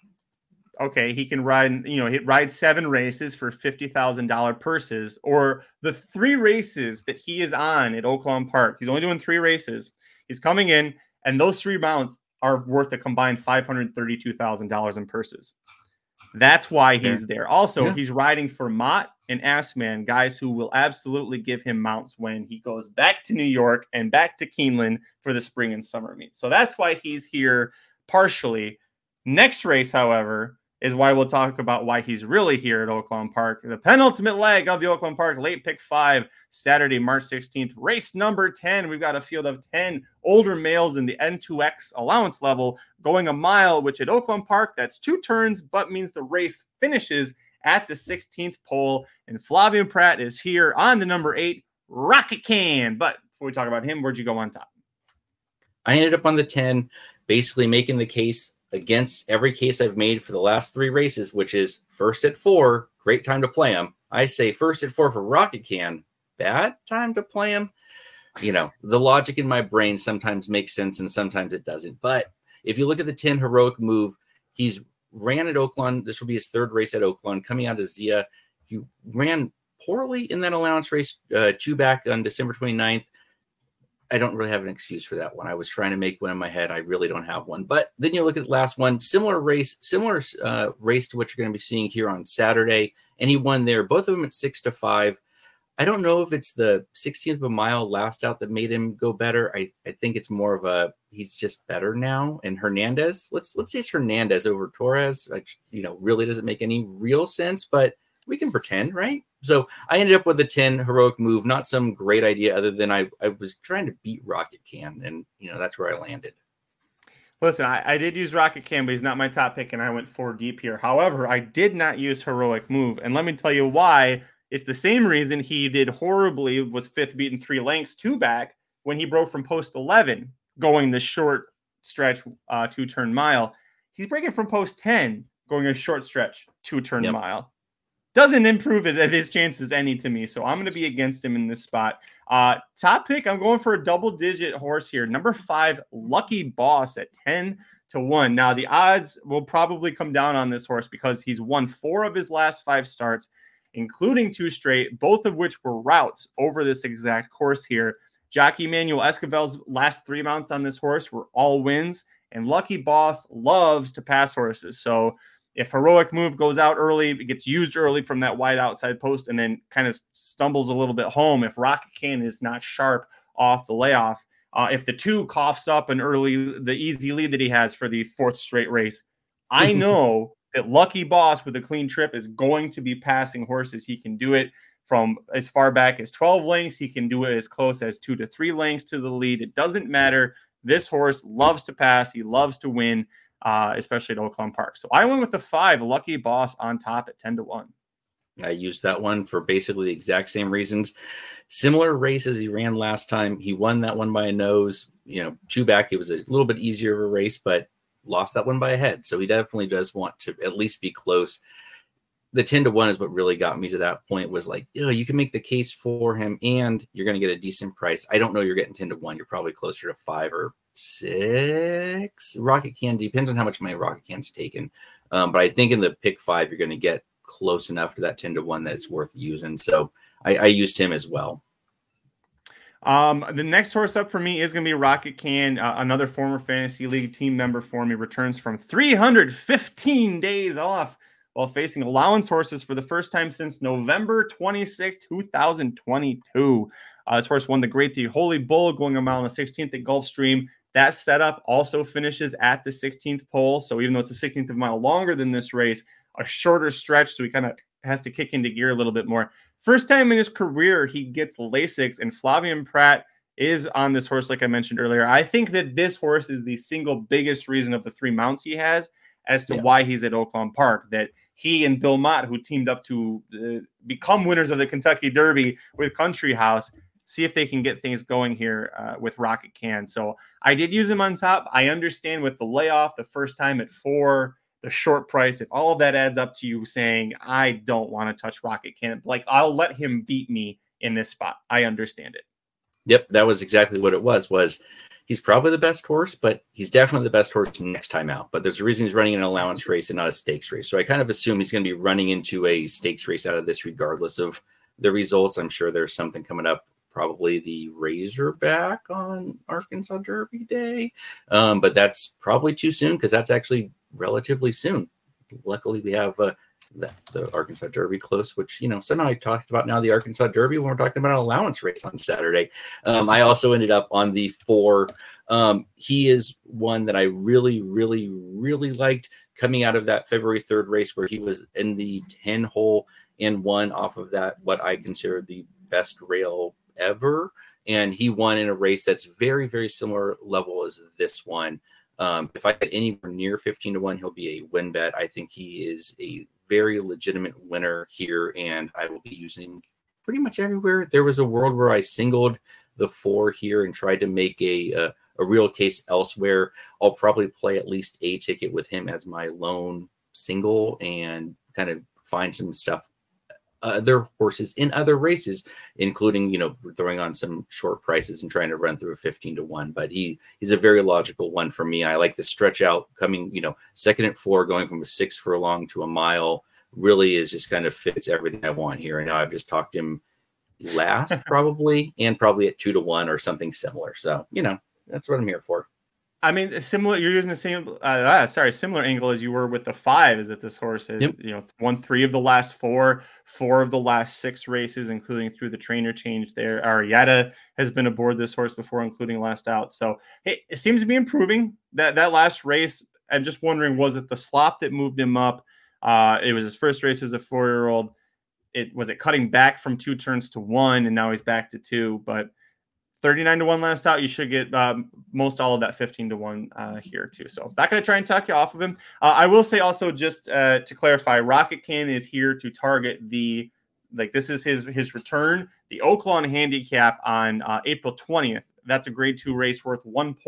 okay, he can ride, he rides 7 races for $50,000 purses, or the 3 races that he is on at Oaklawn Park. He's only doing 3 races. He's coming in, and those 3 mounts are worth a combined $532,000 in purses. That's why he's there. Also, he's riding for Mott and Assman, guys who will absolutely give him mounts when he goes back to New York and back to Keeneland for the spring and summer meets. So that's why he's here partially. Next race, however, is why we'll talk about why he's really here at Oaklawn Park. The penultimate leg of the Oaklawn Park Late Pick 5, Saturday, March 16th. Race number 10. We've got a field of 10 older males in the N2X allowance level going a mile, which at Oaklawn Park, that's 2 turns, but means the race finishes at the 16th pole. And Flavien Prat is here on the number 8, Rocket Can. But before we talk about him, where'd you go on top? I ended up on the 10, basically making the case against every case I've made for the last 3 races, which is first at 4, great time to play him. I say first at 4 for Rocket Can, bad time to play him. The logic in my brain sometimes makes sense and sometimes it doesn't. But if you look at the 10 Heroic Move, he's ran at Oaklawn. This will be his 3rd race at Oaklawn, coming out of Zia. He ran poorly in that allowance race 2 back on December 29th. I don't really have an excuse for that one. I was trying to make one in my head. I really don't have one. But then you look at the last one, similar race to what you're going to be seeing here on Saturday. And he won there, both of them at 6-5. I don't know if it's the 16th of a mile last out that made him go better. I think it's more of he's just better now. And Hernandez, let's say it's Hernandez over Torres, which, really doesn't make any real sense, but we can pretend, right? So I ended up with a 10 Heroic Move, not some great idea other than I was trying to beat Rocket Can, and that's where I landed. Listen, I did use Rocket Can, but he's not my top pick, and I went 4 deep here. However, I did not use Heroic Move, and let me tell you why. It's the same reason he did horribly, was 5th beaten 3 lengths 2 back when he broke from post 11, going the short stretch 2-turn mile. He's breaking from post 10, going a short stretch 2-turn mile. Doesn't improve it at his chances any to me. So I'm going to be against him in this spot. Top pick, I'm going for a double-digit horse here. Number 5, Lucky Boss at 10-1. Now, the odds will probably come down on this horse because he's won 4 of his last 5 starts, including 2 straight, both of which were routes over this exact course here. Jockey Manuel Esquivel's last 3 mounts on this horse were all wins, and Lucky Boss loves to pass horses. So if Heroic Move goes out early, it gets used early from that wide outside post and then kind of stumbles a little bit home. If Rocket Can is not sharp off the layoff, if the 2 coughs up the easy lead that he has for the 4th straight race, I know that Lucky Boss with a clean trip is going to be passing horses. He can do it from as far back as 12 lengths. He can do it as close as 2 to 3 lengths to the lead. It doesn't matter. This horse loves to pass. He loves to win. Especially at Oaklawn Park. So I went with the 5, Lucky Boss on top at 10-1. I used that one for basically the exact same reasons. Similar race as he ran last time. He won that one by a nose. 2 back, it was a little bit easier of a race, but lost that one by a head. So he definitely does want to at least be close. The 10-1 is what really got me to that point, was like, you can make the case for him and you're going to get a decent price. I don't know you're getting 10-1. You're probably closer to 5 or 6. Rocket Can depends on how much money Rocket Can's taken. But I think in the pick 5, you're going to get close enough to that 10-1 that it's worth using. So I used him as well. The next horse up for me is going to be Rocket Can, another former Fantasy League team member for me, returns from 315 days off while facing allowance horses for the first time since November 26, 2022. This horse won the Great the Holy Bull, going a mile and a 16th at Gulfstream. That setup also finishes at the 16th pole. So even though it's a 16th of a mile longer than this race, a shorter stretch, so he kind of has to kick into gear a little bit more. First time in his career, he gets Lasix, and Flavien Prat is on this horse, like I mentioned earlier. I think that this horse is the single biggest reason of the 3 mounts he has as to why he's at Oaklawn Park, that he and Bill Mott, who teamed up to become winners of the Kentucky Derby with Country House, see if they can get things going here with Rocket Can. So I did use him on top. I understand with the layoff the first time at 4, the short price, if all of that adds up to you saying, I don't want to touch Rocket Can, like I'll let him beat me in this spot. I understand it. Yep, that was exactly what it was he's probably the best horse, but he's definitely the best horse next time out. But there's a reason he's running an allowance race and not a stakes race. So I kind of assume he's going to be running into a stakes race out of this regardless of the results. I'm sure there's something coming up, probably the Razorback on Arkansas Derby Day. But that's probably too soon because that's actually relatively soon. Luckily, we have the Arkansas Derby close, which, somehow I talked about now the Arkansas Derby when we're talking about an allowance race on Saturday. I also ended up on the 4. He is one that I really, really, really liked coming out of that February 3rd race where he was in the 10 hole and won off of that, what I consider the best rail ever. And he won in a race that's very, very similar level as this one. If I get anywhere near 15-1, he'll be a win bet. I think he is a very legitimate winner here, and I will be using pretty much everywhere. There was a world where I singled the 4 here and tried to make a real case elsewhere. I'll probably play at least a ticket with him as my lone single and kind of find some stuff, other horses in other races, including, throwing on some short prices and trying to run through a 15-1. But he's a very logical one for me. I like the stretch out coming, second at 4, going from a 6 furlong to a mile really is just kind of fits everything I want here. And now I've just talked him last probably, and probably at 2-1 or something similar. So, that's what I'm here for. I mean, similar. You're using the same, similar angle as you were with the 5. Is that this horse has, won 3 of the last 4 of the last 6 races, including through the trainer change there. Arietta has been aboard this horse before, including last out. So it seems to be improving. That last race, I'm just wondering, was it the slop that moved him up? It was his first race as a 4-year-old. Was it cutting back from 2 turns to 1, and now he's back to 2, but 39-1 last out. You should get most all of that 15-1 here too. So not going to try and tuck you off of him. I will say also, just to clarify, Rocket Can is here to target this is his return, the Oaklawn Handicap on April 20th. That's a grade 2 race worth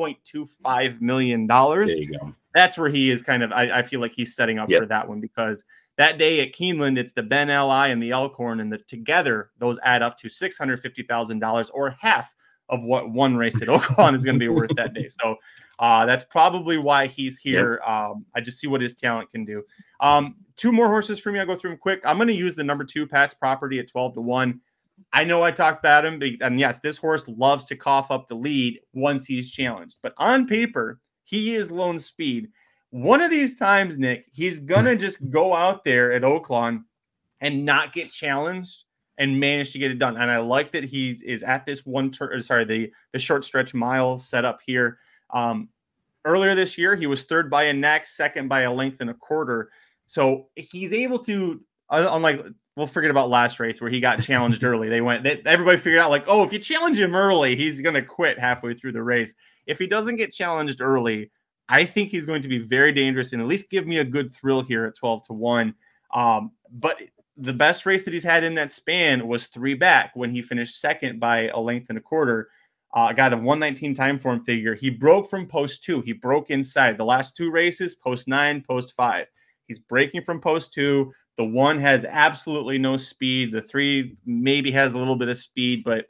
$1.25 million. There you go. That's where he is kind of, I feel like he's setting up for that one, because that day at Keeneland, it's the Ben Li and the Elkhorn, and together those add up to $650,000, or half of what one race at Oaklawn is going to be worth that day. So that's probably why he's here. I just see what his talent can do. 2 more horses for me. I'll go through them quick. I'm going to use the number 2, Pat's Property, at 12-1. I know I talked about him, and yes, this horse loves to cough up the lead once he's challenged. But on paper, he is lone speed. One of these times, Nick, he's going to just go out there at Oaklawn and not get challenged and managed to get it done. And I like that he is at this the short stretch mile setup here. Earlier this year, he was 3rd by a neck, 2nd by a length and a quarter. So he's able to, unlike, we'll forget about last race where he got challenged early. Everybody figured out, if you challenge him early, he's going to quit halfway through the race. If he doesn't get challenged early, I think he's going to be very dangerous and at least give me a good thrill here at 12-1. But the best race that he's had in that span was 3 back when he finished 2nd by a length and a quarter. Got a 119 time form figure. He broke from post 2. He broke inside. The last 2 races, post 9, post 5. He's breaking from post 2. The 1 has absolutely no speed. The 3 maybe has a little bit of speed, but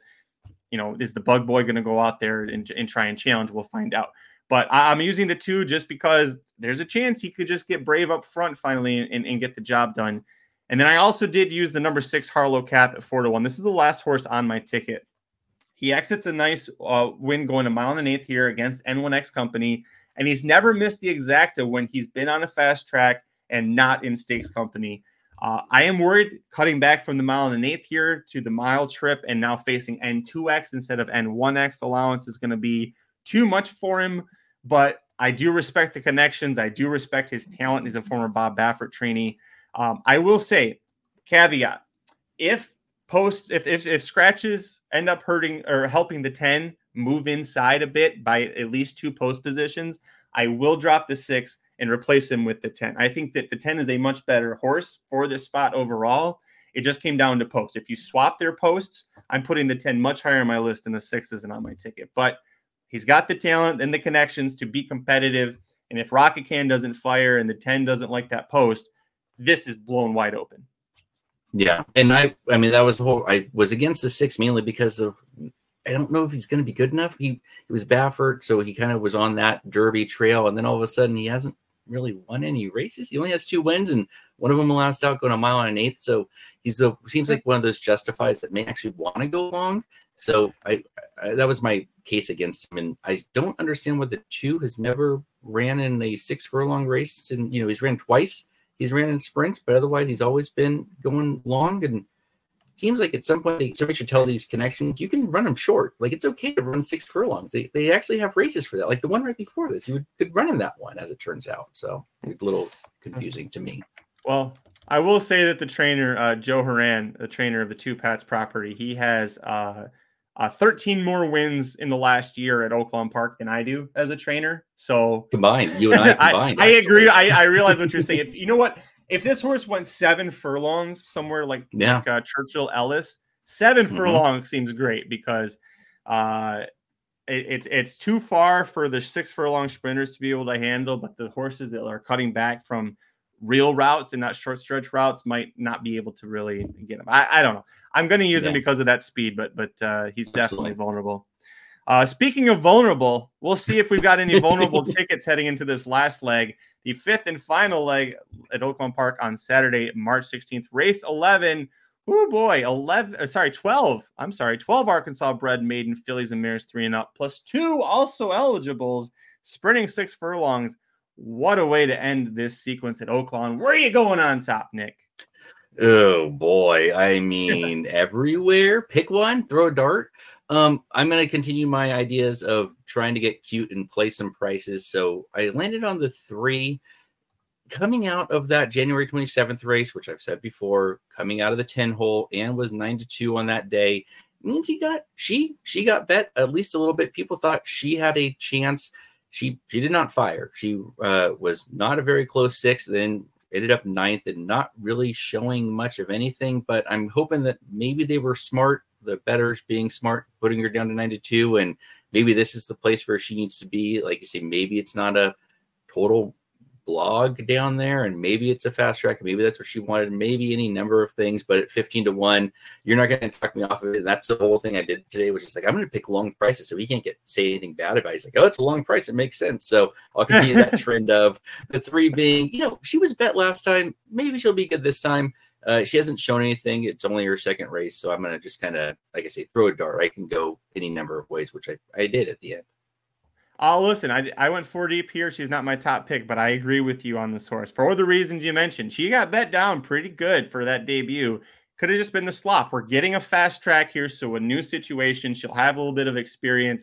is the bug boy going to go out there and try and challenge? We'll find out. But I'm using the 2 just because there's a chance he could just get brave up front finally and get the job done. And then I also did use the number 6 Harlow Cap at 4-1. This is the last horse on my ticket. He exits a nice win going 1 1/8 here against N1X Company, and he's never missed the exacta when he's been on a fast track and not in stakes company. I am worried cutting back from the 1 1/8 here to the mile trip and now facing N2X instead of N1X allowance is going to be too much for him, but I do respect the connections. I do respect his talent. He's a former Bob Baffert trainee. I will say, caveat: if scratches end up hurting or helping the 10 move inside a bit by at least 2 post positions, I will drop the 6 and replace him with the 10. I think that the 10 is a much better horse for this spot overall. It just came down to post. If you swap their posts, I'm putting the 10 much higher on my list and the 6 isn't on my ticket. But he's got the talent and the connections to be competitive. And if Rocket Can doesn't fire and the 10 doesn't like that post, this is blown wide open. Yeah. And I mean, that was the whole, I was against the 6 mainly because of, I don't know if he's going to be good enough. He was Baffert, so he kind of was on that Derby trail. And then all of a sudden he hasn't really won any races. He only has 2 wins, and one of them last out going a mile and an eighth. So seems like one of those justifies that may actually want to go long. So I that was my case against him. And I don't understand why the 2 has never ran in a 6 furlong race. And, he's ran twice. He's ran in sprints, but otherwise he's always been going long. And seems like at some point somebody should tell these connections, you can run them short. Like, it's okay to run 6 furlongs. They actually have races for that. Like the one right before this, you could run in that one, as it turns out. So it's a little confusing to me. Well, I will say that the trainer, Joe Horan, the trainer of the Two Pats property, he has 13 more wins in the last year at Oaklawn Park than I do as a trainer. So combined, you and I combined. I agree. I realize what you're saying. You know what? If this horse went 7 furlongs somewhere like Churchill Ellis, 7 furlongs seems great because it's too far for the 6 furlong sprinters to be able to handle, but the horses that are cutting back from real routes and not short stretch routes might not be able to really get him. I don't know. I'm going to use him because of that speed, but he's definitely vulnerable. Speaking of vulnerable, we'll see if we've got any vulnerable tickets heading into this last leg, the 5th and final leg at Oaklawn Park on Saturday, March 16th. Race 11. Oh boy, 12. I'm sorry, 12 Arkansas bred maiden fillies and mares 3 and up, plus 2 also eligibles, sprinting 6 furlongs. What a way to end this sequence at Oaklawn. Where are you going on top, Nick? Oh boy, I mean, everywhere. Pick one, throw a dart. I'm going to continue my ideas of trying to get cute and play some prices. So I landed on the 3 coming out of that January 27th race, which I've said before, coming out of the 10 hole and was 9-2 on that day. Means she got bet at least a little bit. People thought she had a chance. She did not fire. She was not a very close 6th, then ended up 9th and not really showing much of anything. But I'm hoping that maybe they were smart, the bettors being smart, putting her down to 92, and maybe this is the place where she needs to be. Like you say, maybe it's not a total blog down there, and maybe it's a fast track, and maybe that's what she wanted, maybe any number of things. But at 15-1, you're not going to talk me off of it. And that's the whole thing I did today, was just like, I'm going to pick long prices so he can't say anything bad about it. He's like, oh, it's a long price, it makes sense. So I'll continue that trend of the 3 being, she was bet last time, maybe she'll be good this time. She hasn't shown anything. It's only her 2nd race, so I'm going to just kind of, like I say, throw a dart. I can go any number of ways, which I did at the end. Listen, I went 4 deep here. She's not my top pick, but I agree with you on this horse. For the reasons you mentioned, she got bet down pretty good for that debut. Could have just been the slop. We're getting a fast track here, so a new situation. She'll have a little bit of experience.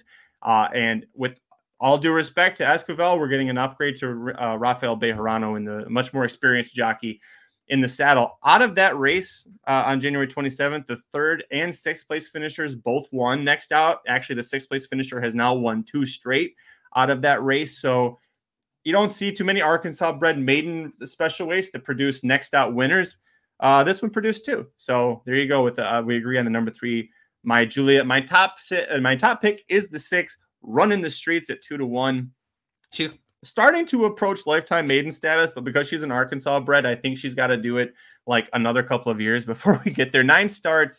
And with all due respect to Esquivel, we're getting an upgrade to Rafael Bejarano, and the much more experienced jockey in the saddle. Out of that race on January 27th, the 3rd and 6th place finishers both won. Next out, actually, the 6th place finisher has now won 2 straight out of that race. So you don't see too many Arkansas bred maiden special weights that produce next out winners. This one produced 2. So there you go. With we agree on the number 3. My top pick is the 6, running the streets at 2-1. She's starting to approach lifetime maiden status, but because she's an Arkansas bred, I think she's got to do it like another couple of years before we get there. 9 starts,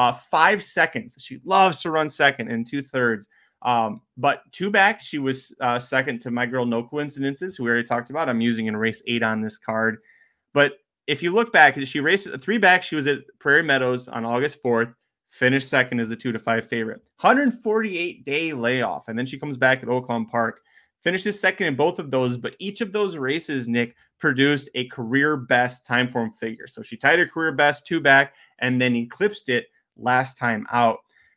5 seconds. She loves to run second and 2/3. But 2 back, she was second to my girl No Coincidences, who we already talked about. I'm using in race 8 on this card. But if you look back, she raced 3 back. She was at Prairie Meadows on August 4th, finished second as the 2-5 favorite. 148-day layoff. And then she comes back at Oaklawn Park, finishes second in both of those, but each of those races, Nick, produced a career best time form figure. So she tied her career best 2 back and then eclipsed it last time out.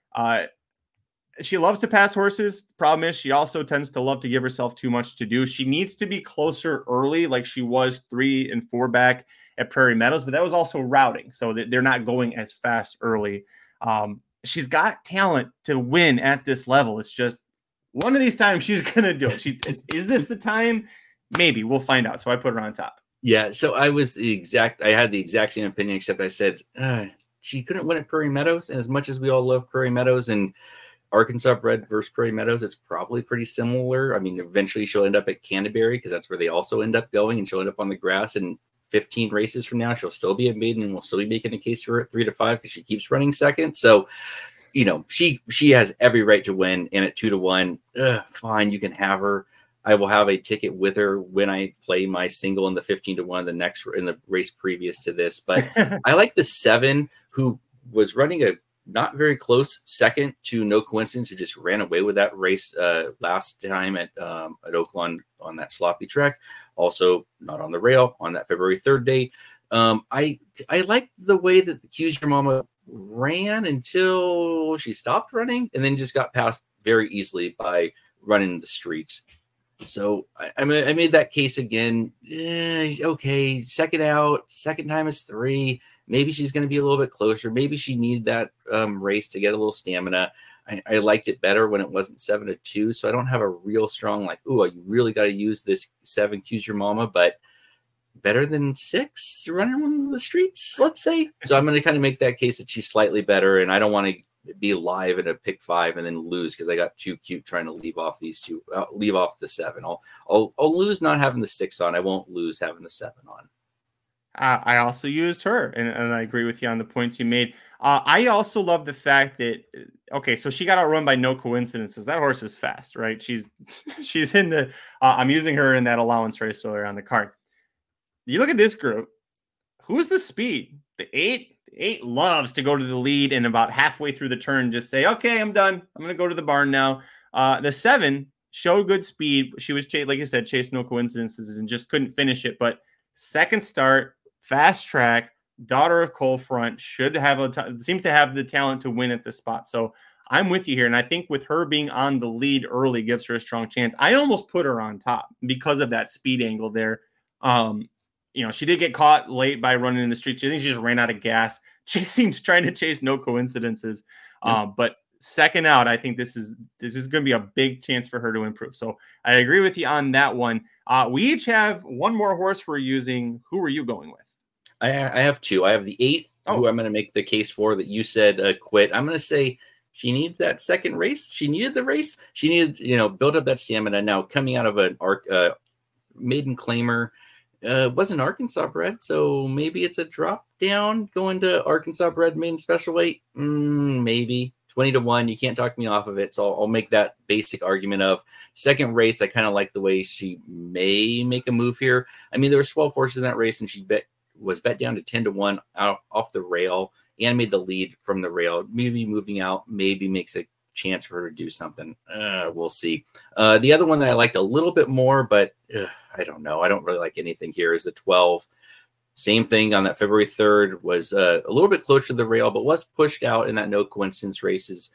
She loves to pass horses. The problem is she also tends to love to give herself too much to do. She needs to be closer early, like she was 3 and 4 back at Prairie Meadows, but that was also routing, so that they're not going as fast early. She's got talent to win at this level. It's just one of these times she's going to do it. Is this the time? Maybe we'll find out. So I put her on top. Yeah. So I had the exact same opinion, except I said she couldn't win at Prairie Meadows. And as much as we all love Prairie Meadows and Arkansas bred versus Prairie Meadows, it's probably pretty similar. I mean, eventually she'll end up at Canterbury because that's where they also end up going, and she'll end up on the grass. And 15 races from now, she'll still be a maiden, and we'll still be making a case for her at 3 to 5 because she keeps running second. So, she has every right to win. And at 2 to 1, fine, you can have her. I will have a ticket with her when I play my single in the 15 to 1 in the race previous to this. But I like the 7, who was running a not very close second to No Coincidence, who just ran away with that race last time at Oaklawn on that sloppy track. Also not on the rail on that February 3rd day. I like the way that the Q's Your Mama ran until she stopped running and then just got passed very easily by running the streets. So I made that case again. Okay, second out, second time is 3. Maybe she's going to be a little bit closer. Maybe she needed that race to get a little stamina. I liked it better when it wasn't 7 to 2. So I don't have a real strong you really got to use this 7 Q's Your Mama, but better than 6 running on the streets, let's say. So I'm going to kind of make that case that she's slightly better, and I don't want to be live in a pick 5 and then lose because I got too cute trying to leave off these 2, leave off the 7. I'll lose not having the 6 on. I won't lose having the 7 on. I also used her, and I agree with you on the points you made. I also love the fact that, so she got outrun by No Coincidences. That horse is fast, right? She's in the, I'm using her in that allowance race earlier on the card. You look at this group, who's the speed? The 8? The 8 loves to go to the lead and about halfway through the turn, just say, okay, I'm done. I'm going to go to the barn now. The 7 showed good speed. She was, like you said, chased No Coincidences and just couldn't finish it. But second start, fast track, daughter of Coal Front, seems to have the talent to win at this spot. So I'm with you here. And I think with her being on the lead early gives her a strong chance. I almost put her on top because of that speed angle there. She did get caught late by running in the streets. I think she just ran out of gas, trying to chase No Coincidences. But second out, I think this is going to be a big chance for her to improve. So I agree with you on that one. We each have one more horse we're using. Who are you going with? I have 2. I have the 8, who I'm going to make the case for that you said quit. I'm going to say she needs that second race. She needed the race. She needed, build up that stamina. Now coming out of an maiden claimer, wasn't Arkansas bred, so maybe it's a drop down going to Arkansas bred maiden special weight. Maybe 20 to 1. You can't talk me off of it. So I'll make that basic argument of second race. I kind of like the way she may make a move here. I mean, there was 12 horses in that race, and she was bet down to 10 to 1 out off the rail and made the lead from the rail. Maybe moving out, maybe makes a chance for her to do something. We'll see. The other one that I liked a little bit more, but I don't know. I don't really like anything here is the 12. Same thing on that February 3rd, was a little bit closer to the rail, but was pushed out in that No Coincidence race.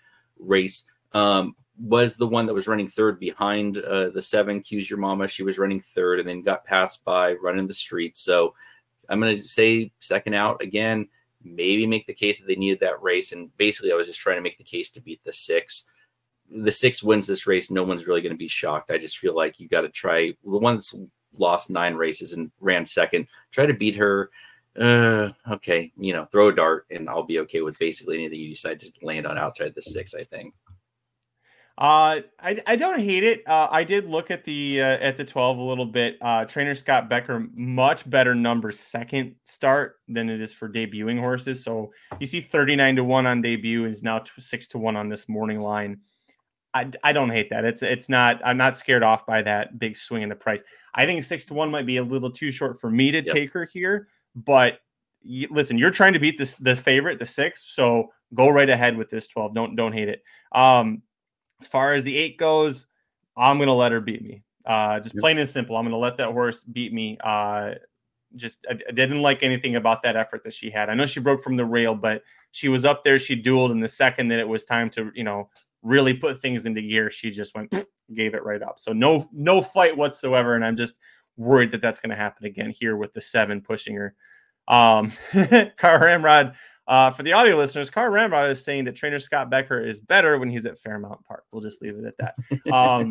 Was the one that was running 3rd behind the 7 Q's Your Mama. She was running 3rd and then got passed by running the street. So I'm going to say second out again, maybe make the case that they needed that race. And basically I was just trying to make the case to beat the 6. The 6 wins this race. No one's really going to be shocked. I just feel like you got to try the one that's lost 9 races and ran second. Try to beat her. Okay. Throw a dart and I'll be okay with basically anything you decide to land on outside the 6, I think. I don't hate it. I did look at the 12 a little bit. Trainer Scott Becker, much better number second start than it is for debuting horses. So you see 39 to 1 on debut is now 6 to 1 on this morning line. I don't hate that. It's not. I'm not scared off by that big swing in the price. I think 6 to 1 might be a little too short for me to take her here. But listen, you're trying to beat the favorite, the 6. So go right ahead with this 12. Don't hate it. As far as the 8 goes, I'm going to let her beat me. Just plain and simple. I'm going to let that horse beat me. I didn't like anything about that effort that she had. I know she broke from the rail, but she was up there. She dueled, and the second that it was time to, really put things into gear, she just went, gave it right up. So no fight whatsoever. And I'm just worried that that's going to happen again here with the 7 pushing her. Car Ramrod, for the audio listeners, Car Ramrod is saying that Trainer Scott Becker is better when he's at Fairmount Park. We'll just leave it at that.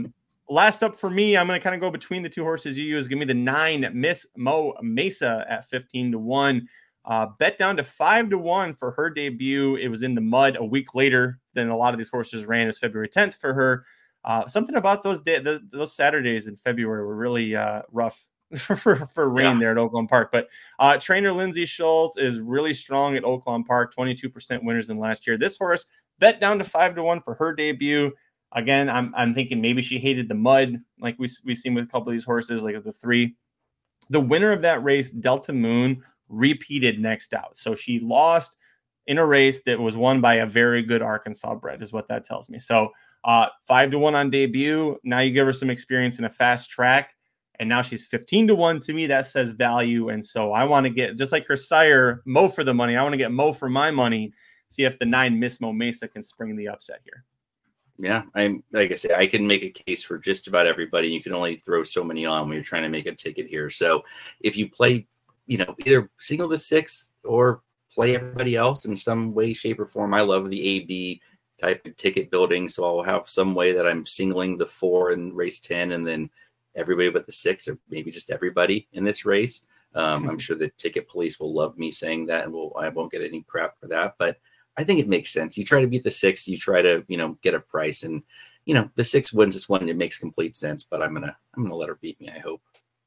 last up for me, I'm going to kind of go between the two horses you use. Give me the 9 Miss Mo Mesa at 15-1. Bet down to 5-1 for her debut. It was in the mud a week later than a lot of these horses ran. It was February 10th for her. Something about those Saturdays in February were really rough for rain there at Oaklawn Park. But trainer Lindsay Schultz is really strong at Oaklawn Park, 22% winners than last year. This horse bet down to 5-1 for her debut. Again, I'm thinking maybe she hated the mud, like we've seen with a couple of these horses, like the 3. The winner of that race, Delta Moon, repeated next out. So she lost in a race that was won by a very good Arkansas bred, is what that tells me. So 5-1 on debut. Now you give her some experience in a fast track, and now she's 15-1. To me, that says value. And so I want to get, just like her sire, Mo for the money. I want to get Mo for my money. See if the 9 Miss Mo Mesa can spring the upset here. Yeah, I'm like I say, I can make a case for just about everybody. You can only throw so many on when you're trying to make a ticket here. So if you play, either single the 6 or play everybody else in some way, shape, or form. I love the AB type of ticket building. So I'll have some way that I'm singling the 4 in race 10 and then everybody but the 6, or maybe just everybody in this race. I'm sure the ticket police will love me saying that, and I won't get any crap for that. But I think it makes sense. You try to beat the 6, you try to, get a price, and, the 6 wins this one. It makes complete sense, but I'm going to let her beat me. I hope.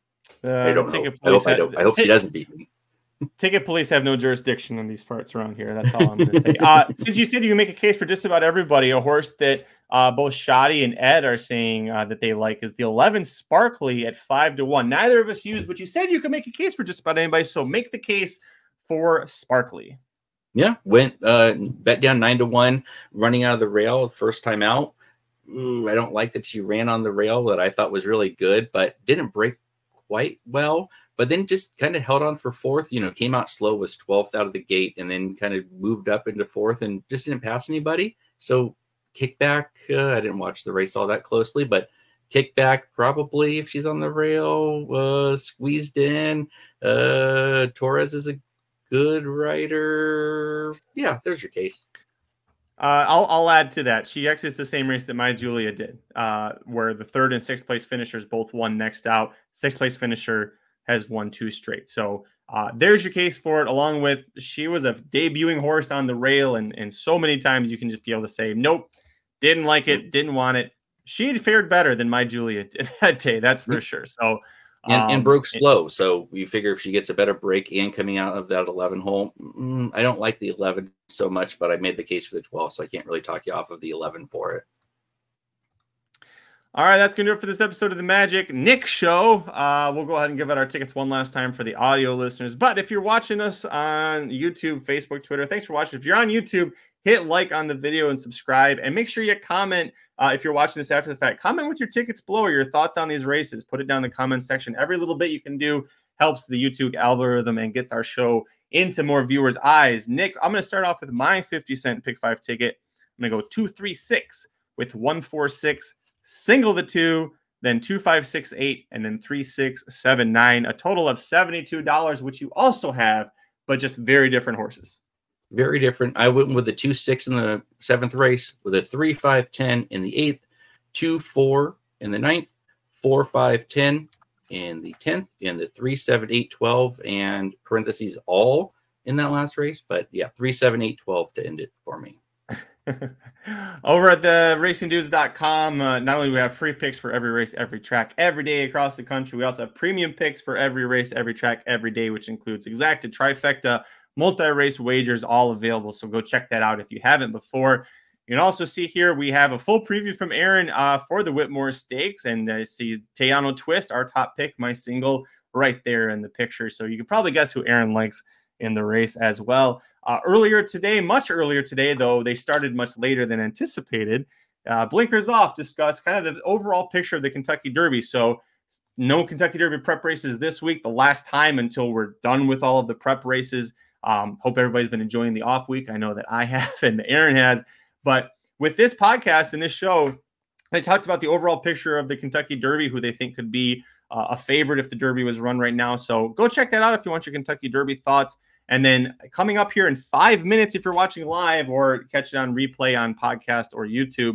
I don't know. I hope she doesn't beat me. Ticket police have no jurisdiction in these parts around here. That's all I'm going to say. Since you said you can make a case for just about everybody, a horse that both Shoddy and Ed are saying that they like is the 11 Sparkly at 5-1. Neither of us used, but you said you can make a case for just about anybody. So make the case for Sparkly. Yeah, went bet down 9-1, running out of the rail first time out. I don't like that she ran on the rail that I thought was really good, but didn't break quite well. But then just kind of held on for 4th. Came out slow, was 12th out of the gate, and then kind of moved up into 4th and just didn't pass anybody. So kickback, I didn't watch the race all that closely, but kickback probably if she's on the rail, squeezed in. Torres is a good rider. Yeah, there's your case. I'll add to that. She exits the same race that my Julia did, where the 3rd and 6th place finishers both won next out. 6th place finisher has won 2 straight. So there's your case for it, along with she was a debuting horse on the rail, and so many times you can just be able to say, nope, didn't like it, didn't want it. She fared better than my Julia did that day, that's for sure. So and broke slow. So you figure if she gets a better break and coming out of that 11 hole, I don't like the 11 so much, but I made the case for the 12, so I can't really talk you off of the 11 for it. All right, that's going to do it for this episode of the Magic Nick Show. We'll go ahead and give out our tickets one last time for the audio listeners. But if you're watching us on YouTube, Facebook, Twitter, thanks for watching. If you're on YouTube, hit like on the video and subscribe. And make sure you comment if you're watching this after the fact. Comment with your tickets below or your thoughts on these races. Put it down in the comment section. Every little bit you can do helps the YouTube algorithm and gets our show into more viewers' eyes. Nick, I'm going to start off with my 50-cent Pick 5 ticket. I'm going to go 2-3-6 with 1-4-6. Single the 2, then 2-5-6-8, and then 3-6-7-9. A total of $72, which you also have, but just very different horses. Very different. I went with the 2-6 in the 7th race, with a 3-5-10 in the 8th, 2-4 in the 9th, 4-5-10 in the 10th, and the 3-7-8-12, and parentheses all in that last race. But yeah, 3-7-8-12 to end it for me. Over at the racingdudes.com, not only do we have free picks for every race, every track, every day across the country, we also have premium picks for every race, every track, every day, which includes exacted, trifecta, multi-race wagers, all available. So go check that out if you haven't before. You can also see here we have a full preview from Aaron for the Whitmore Stakes, and I see Tejano Twist, our top pick, my single, right there in the picture. So you can probably guess who Aaron likes in the race as well. Much earlier today, though, they started much later than anticipated. Blinkers Off discussed kind of the overall picture of the Kentucky Derby. So no Kentucky Derby prep races this week, the last time until we're done with all of the prep races. Hope everybody's been enjoying the off week. I know that I have and Aaron has. But with this podcast and this show, I talked about the overall picture of the Kentucky Derby, who they think could be a favorite if the Derby was run right now. So go check that out if you want your Kentucky Derby thoughts. And then coming up here in 5 minutes, if you're watching live or catch it on replay on podcast or YouTube,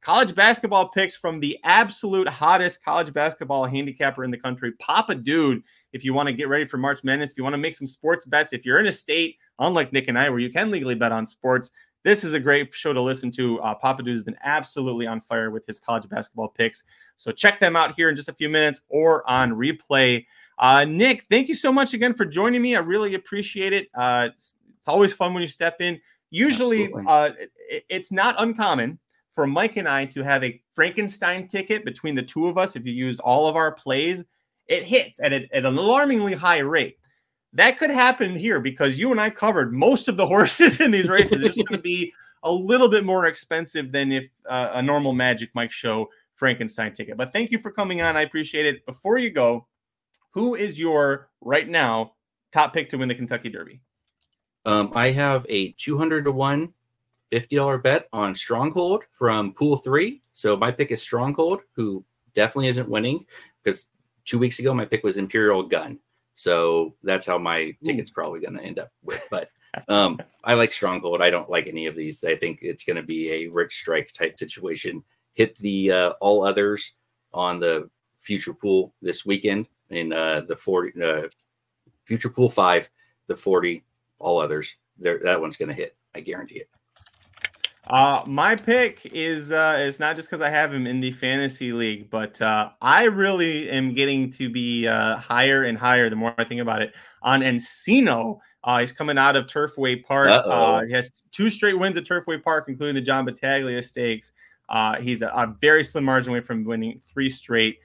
college basketball picks from the absolute hottest college basketball handicapper in the country, Papa Dude. If you want to get ready for March Madness, if you want to make some sports bets, if you're in a state, unlike Nick and I, where you can legally bet on sports, this is a great show to listen to. Papa Dude has been absolutely on fire with his college basketball picks. So check them out here in just a few minutes or on replay. Nick, thank you so much again for joining me. I really appreciate it. It's always fun when you step in. Usually, it's not uncommon for Mike and I to have a Frankenstein ticket between the two of us. If you used all of our plays, it hits at an alarmingly high rate. That could happen here because you and I covered most of the horses in these races. It's going to be a little bit more expensive than if a normal Magic Mike Show Frankenstein ticket. But thank you for coming on. I appreciate it. Before you go, who is your, right now, top pick to win the Kentucky Derby? I have a 200-1 $50 bet on Stronghold from Pool 3. So my pick is Stronghold, who definitely isn't winning because 2 weeks ago my pick was Imperial Gun. So that's how my ticket's probably going to end up with. But I like Stronghold. I don't like any of these. I think it's going to be a Rich Strike type situation. Hit the all others on the Future Pool this weekend in the 40 Future Pool 5, the 40, all others. That one's going to hit. I guarantee it. My pick is not just because I have him in the fantasy league, but I really am getting to be higher and higher the more I think about it on Encino. He's coming out of Turfway Park. He has 2 straight wins at Turfway Park, including the John Battaglia Stakes. He's a very slim margin away from winning 3 straight.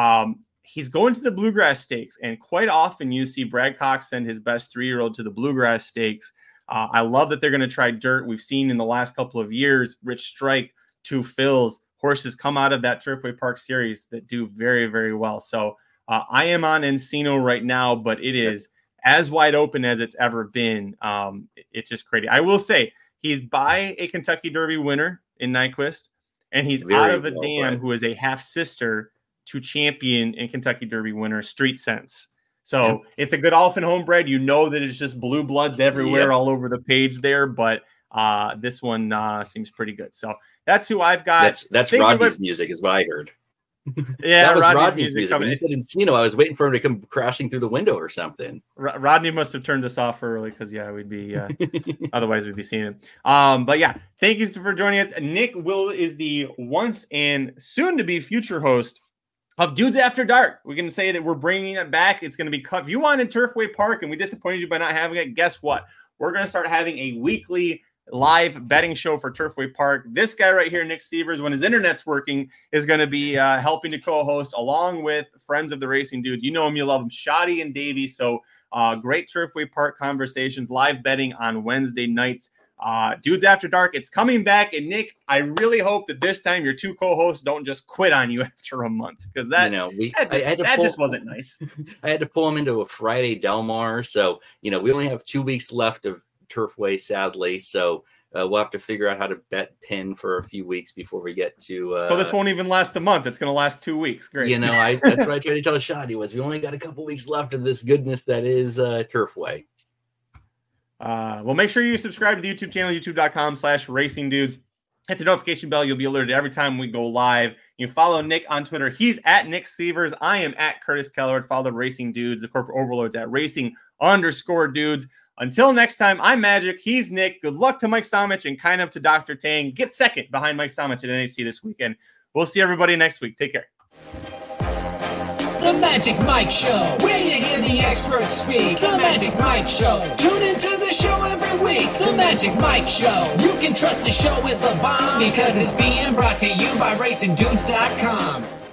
He's going to the Bluegrass Stakes, and quite often you see Brad Cox send his best 3-year-old to the Bluegrass Stakes. I love that they're going to try dirt. We've seen in the last couple of years, Rich Strike, 2 fills, horses come out of that Turfway Park series that do very, very well. So I am on Encino right now, but it is as wide open as it's ever been. It's just crazy. I will say he's by a Kentucky Derby winner in Nyquist, and he's out of a dam who is a half sister to champion and Kentucky Derby winner Street Sense. So it's a good Godolphin homebred. You know that it's just blue bloods everywhere all over the page there, but this one seems pretty good. So that's who I've got. That's Rodney's music is what I heard. Yeah, that was Rodney's music. When you said Encino, I was waiting for him to come crashing through the window or something. Rodney must have turned us off early because we'd be otherwise we'd be seeing him. But yeah, thank you for joining us. Nick is the once and soon to be future host of Dudes After Dark. We're going to say that we're bringing it back. It's going to be cut. If you wanted Turfway Park and we disappointed you by not having it, guess what? We're going to start having a weekly live betting show for Turfway Park. This guy right here, Nick Sievers, when his internet's working, is going to be helping to co-host along with friends of the Racing Dudes. You know him, you love him, Shoddy and Davey. So great Turfway Park conversations, live betting on Wednesday nights. Dudes After Dark, it's coming back. And Nick, I really hope that this time your 2 co-hosts don't just quit on you after a month, because that just wasn't nice. I had to pull them into a Friday Del Mar. So, we only have 2 weeks left of Turfway, sadly. So we'll have to figure out how to bet pin for a few weeks before we get to. So this won't even last a month. It's going to last 2 weeks. Great. That's what I tried to tell Shoddy was we only got a couple weeks left of this goodness that is Turfway. Well, make sure you subscribe to the YouTube channel, youtube.com/Racing Dudes. Hit the notification bell. You'll be alerted every time we go live. You can follow Nick on Twitter. He's at Nick Sievers. I am at Curtis Keller. Follow the Racing Dudes, the corporate overlords at Racing_Dudes. Until next time, I'm Magic. He's Nick. Good luck to Mike Somich and kind of to Dr. Tang. Get second behind Mike Somich at NHC this weekend. We'll see everybody next week. Take care. The Magic Mike Show, where you hear the experts speak. The Magic Mike Show. Tune into the show every week. The Magic Mike Show. You can trust the show is the bomb because it's being brought to you by RacingDudes.com.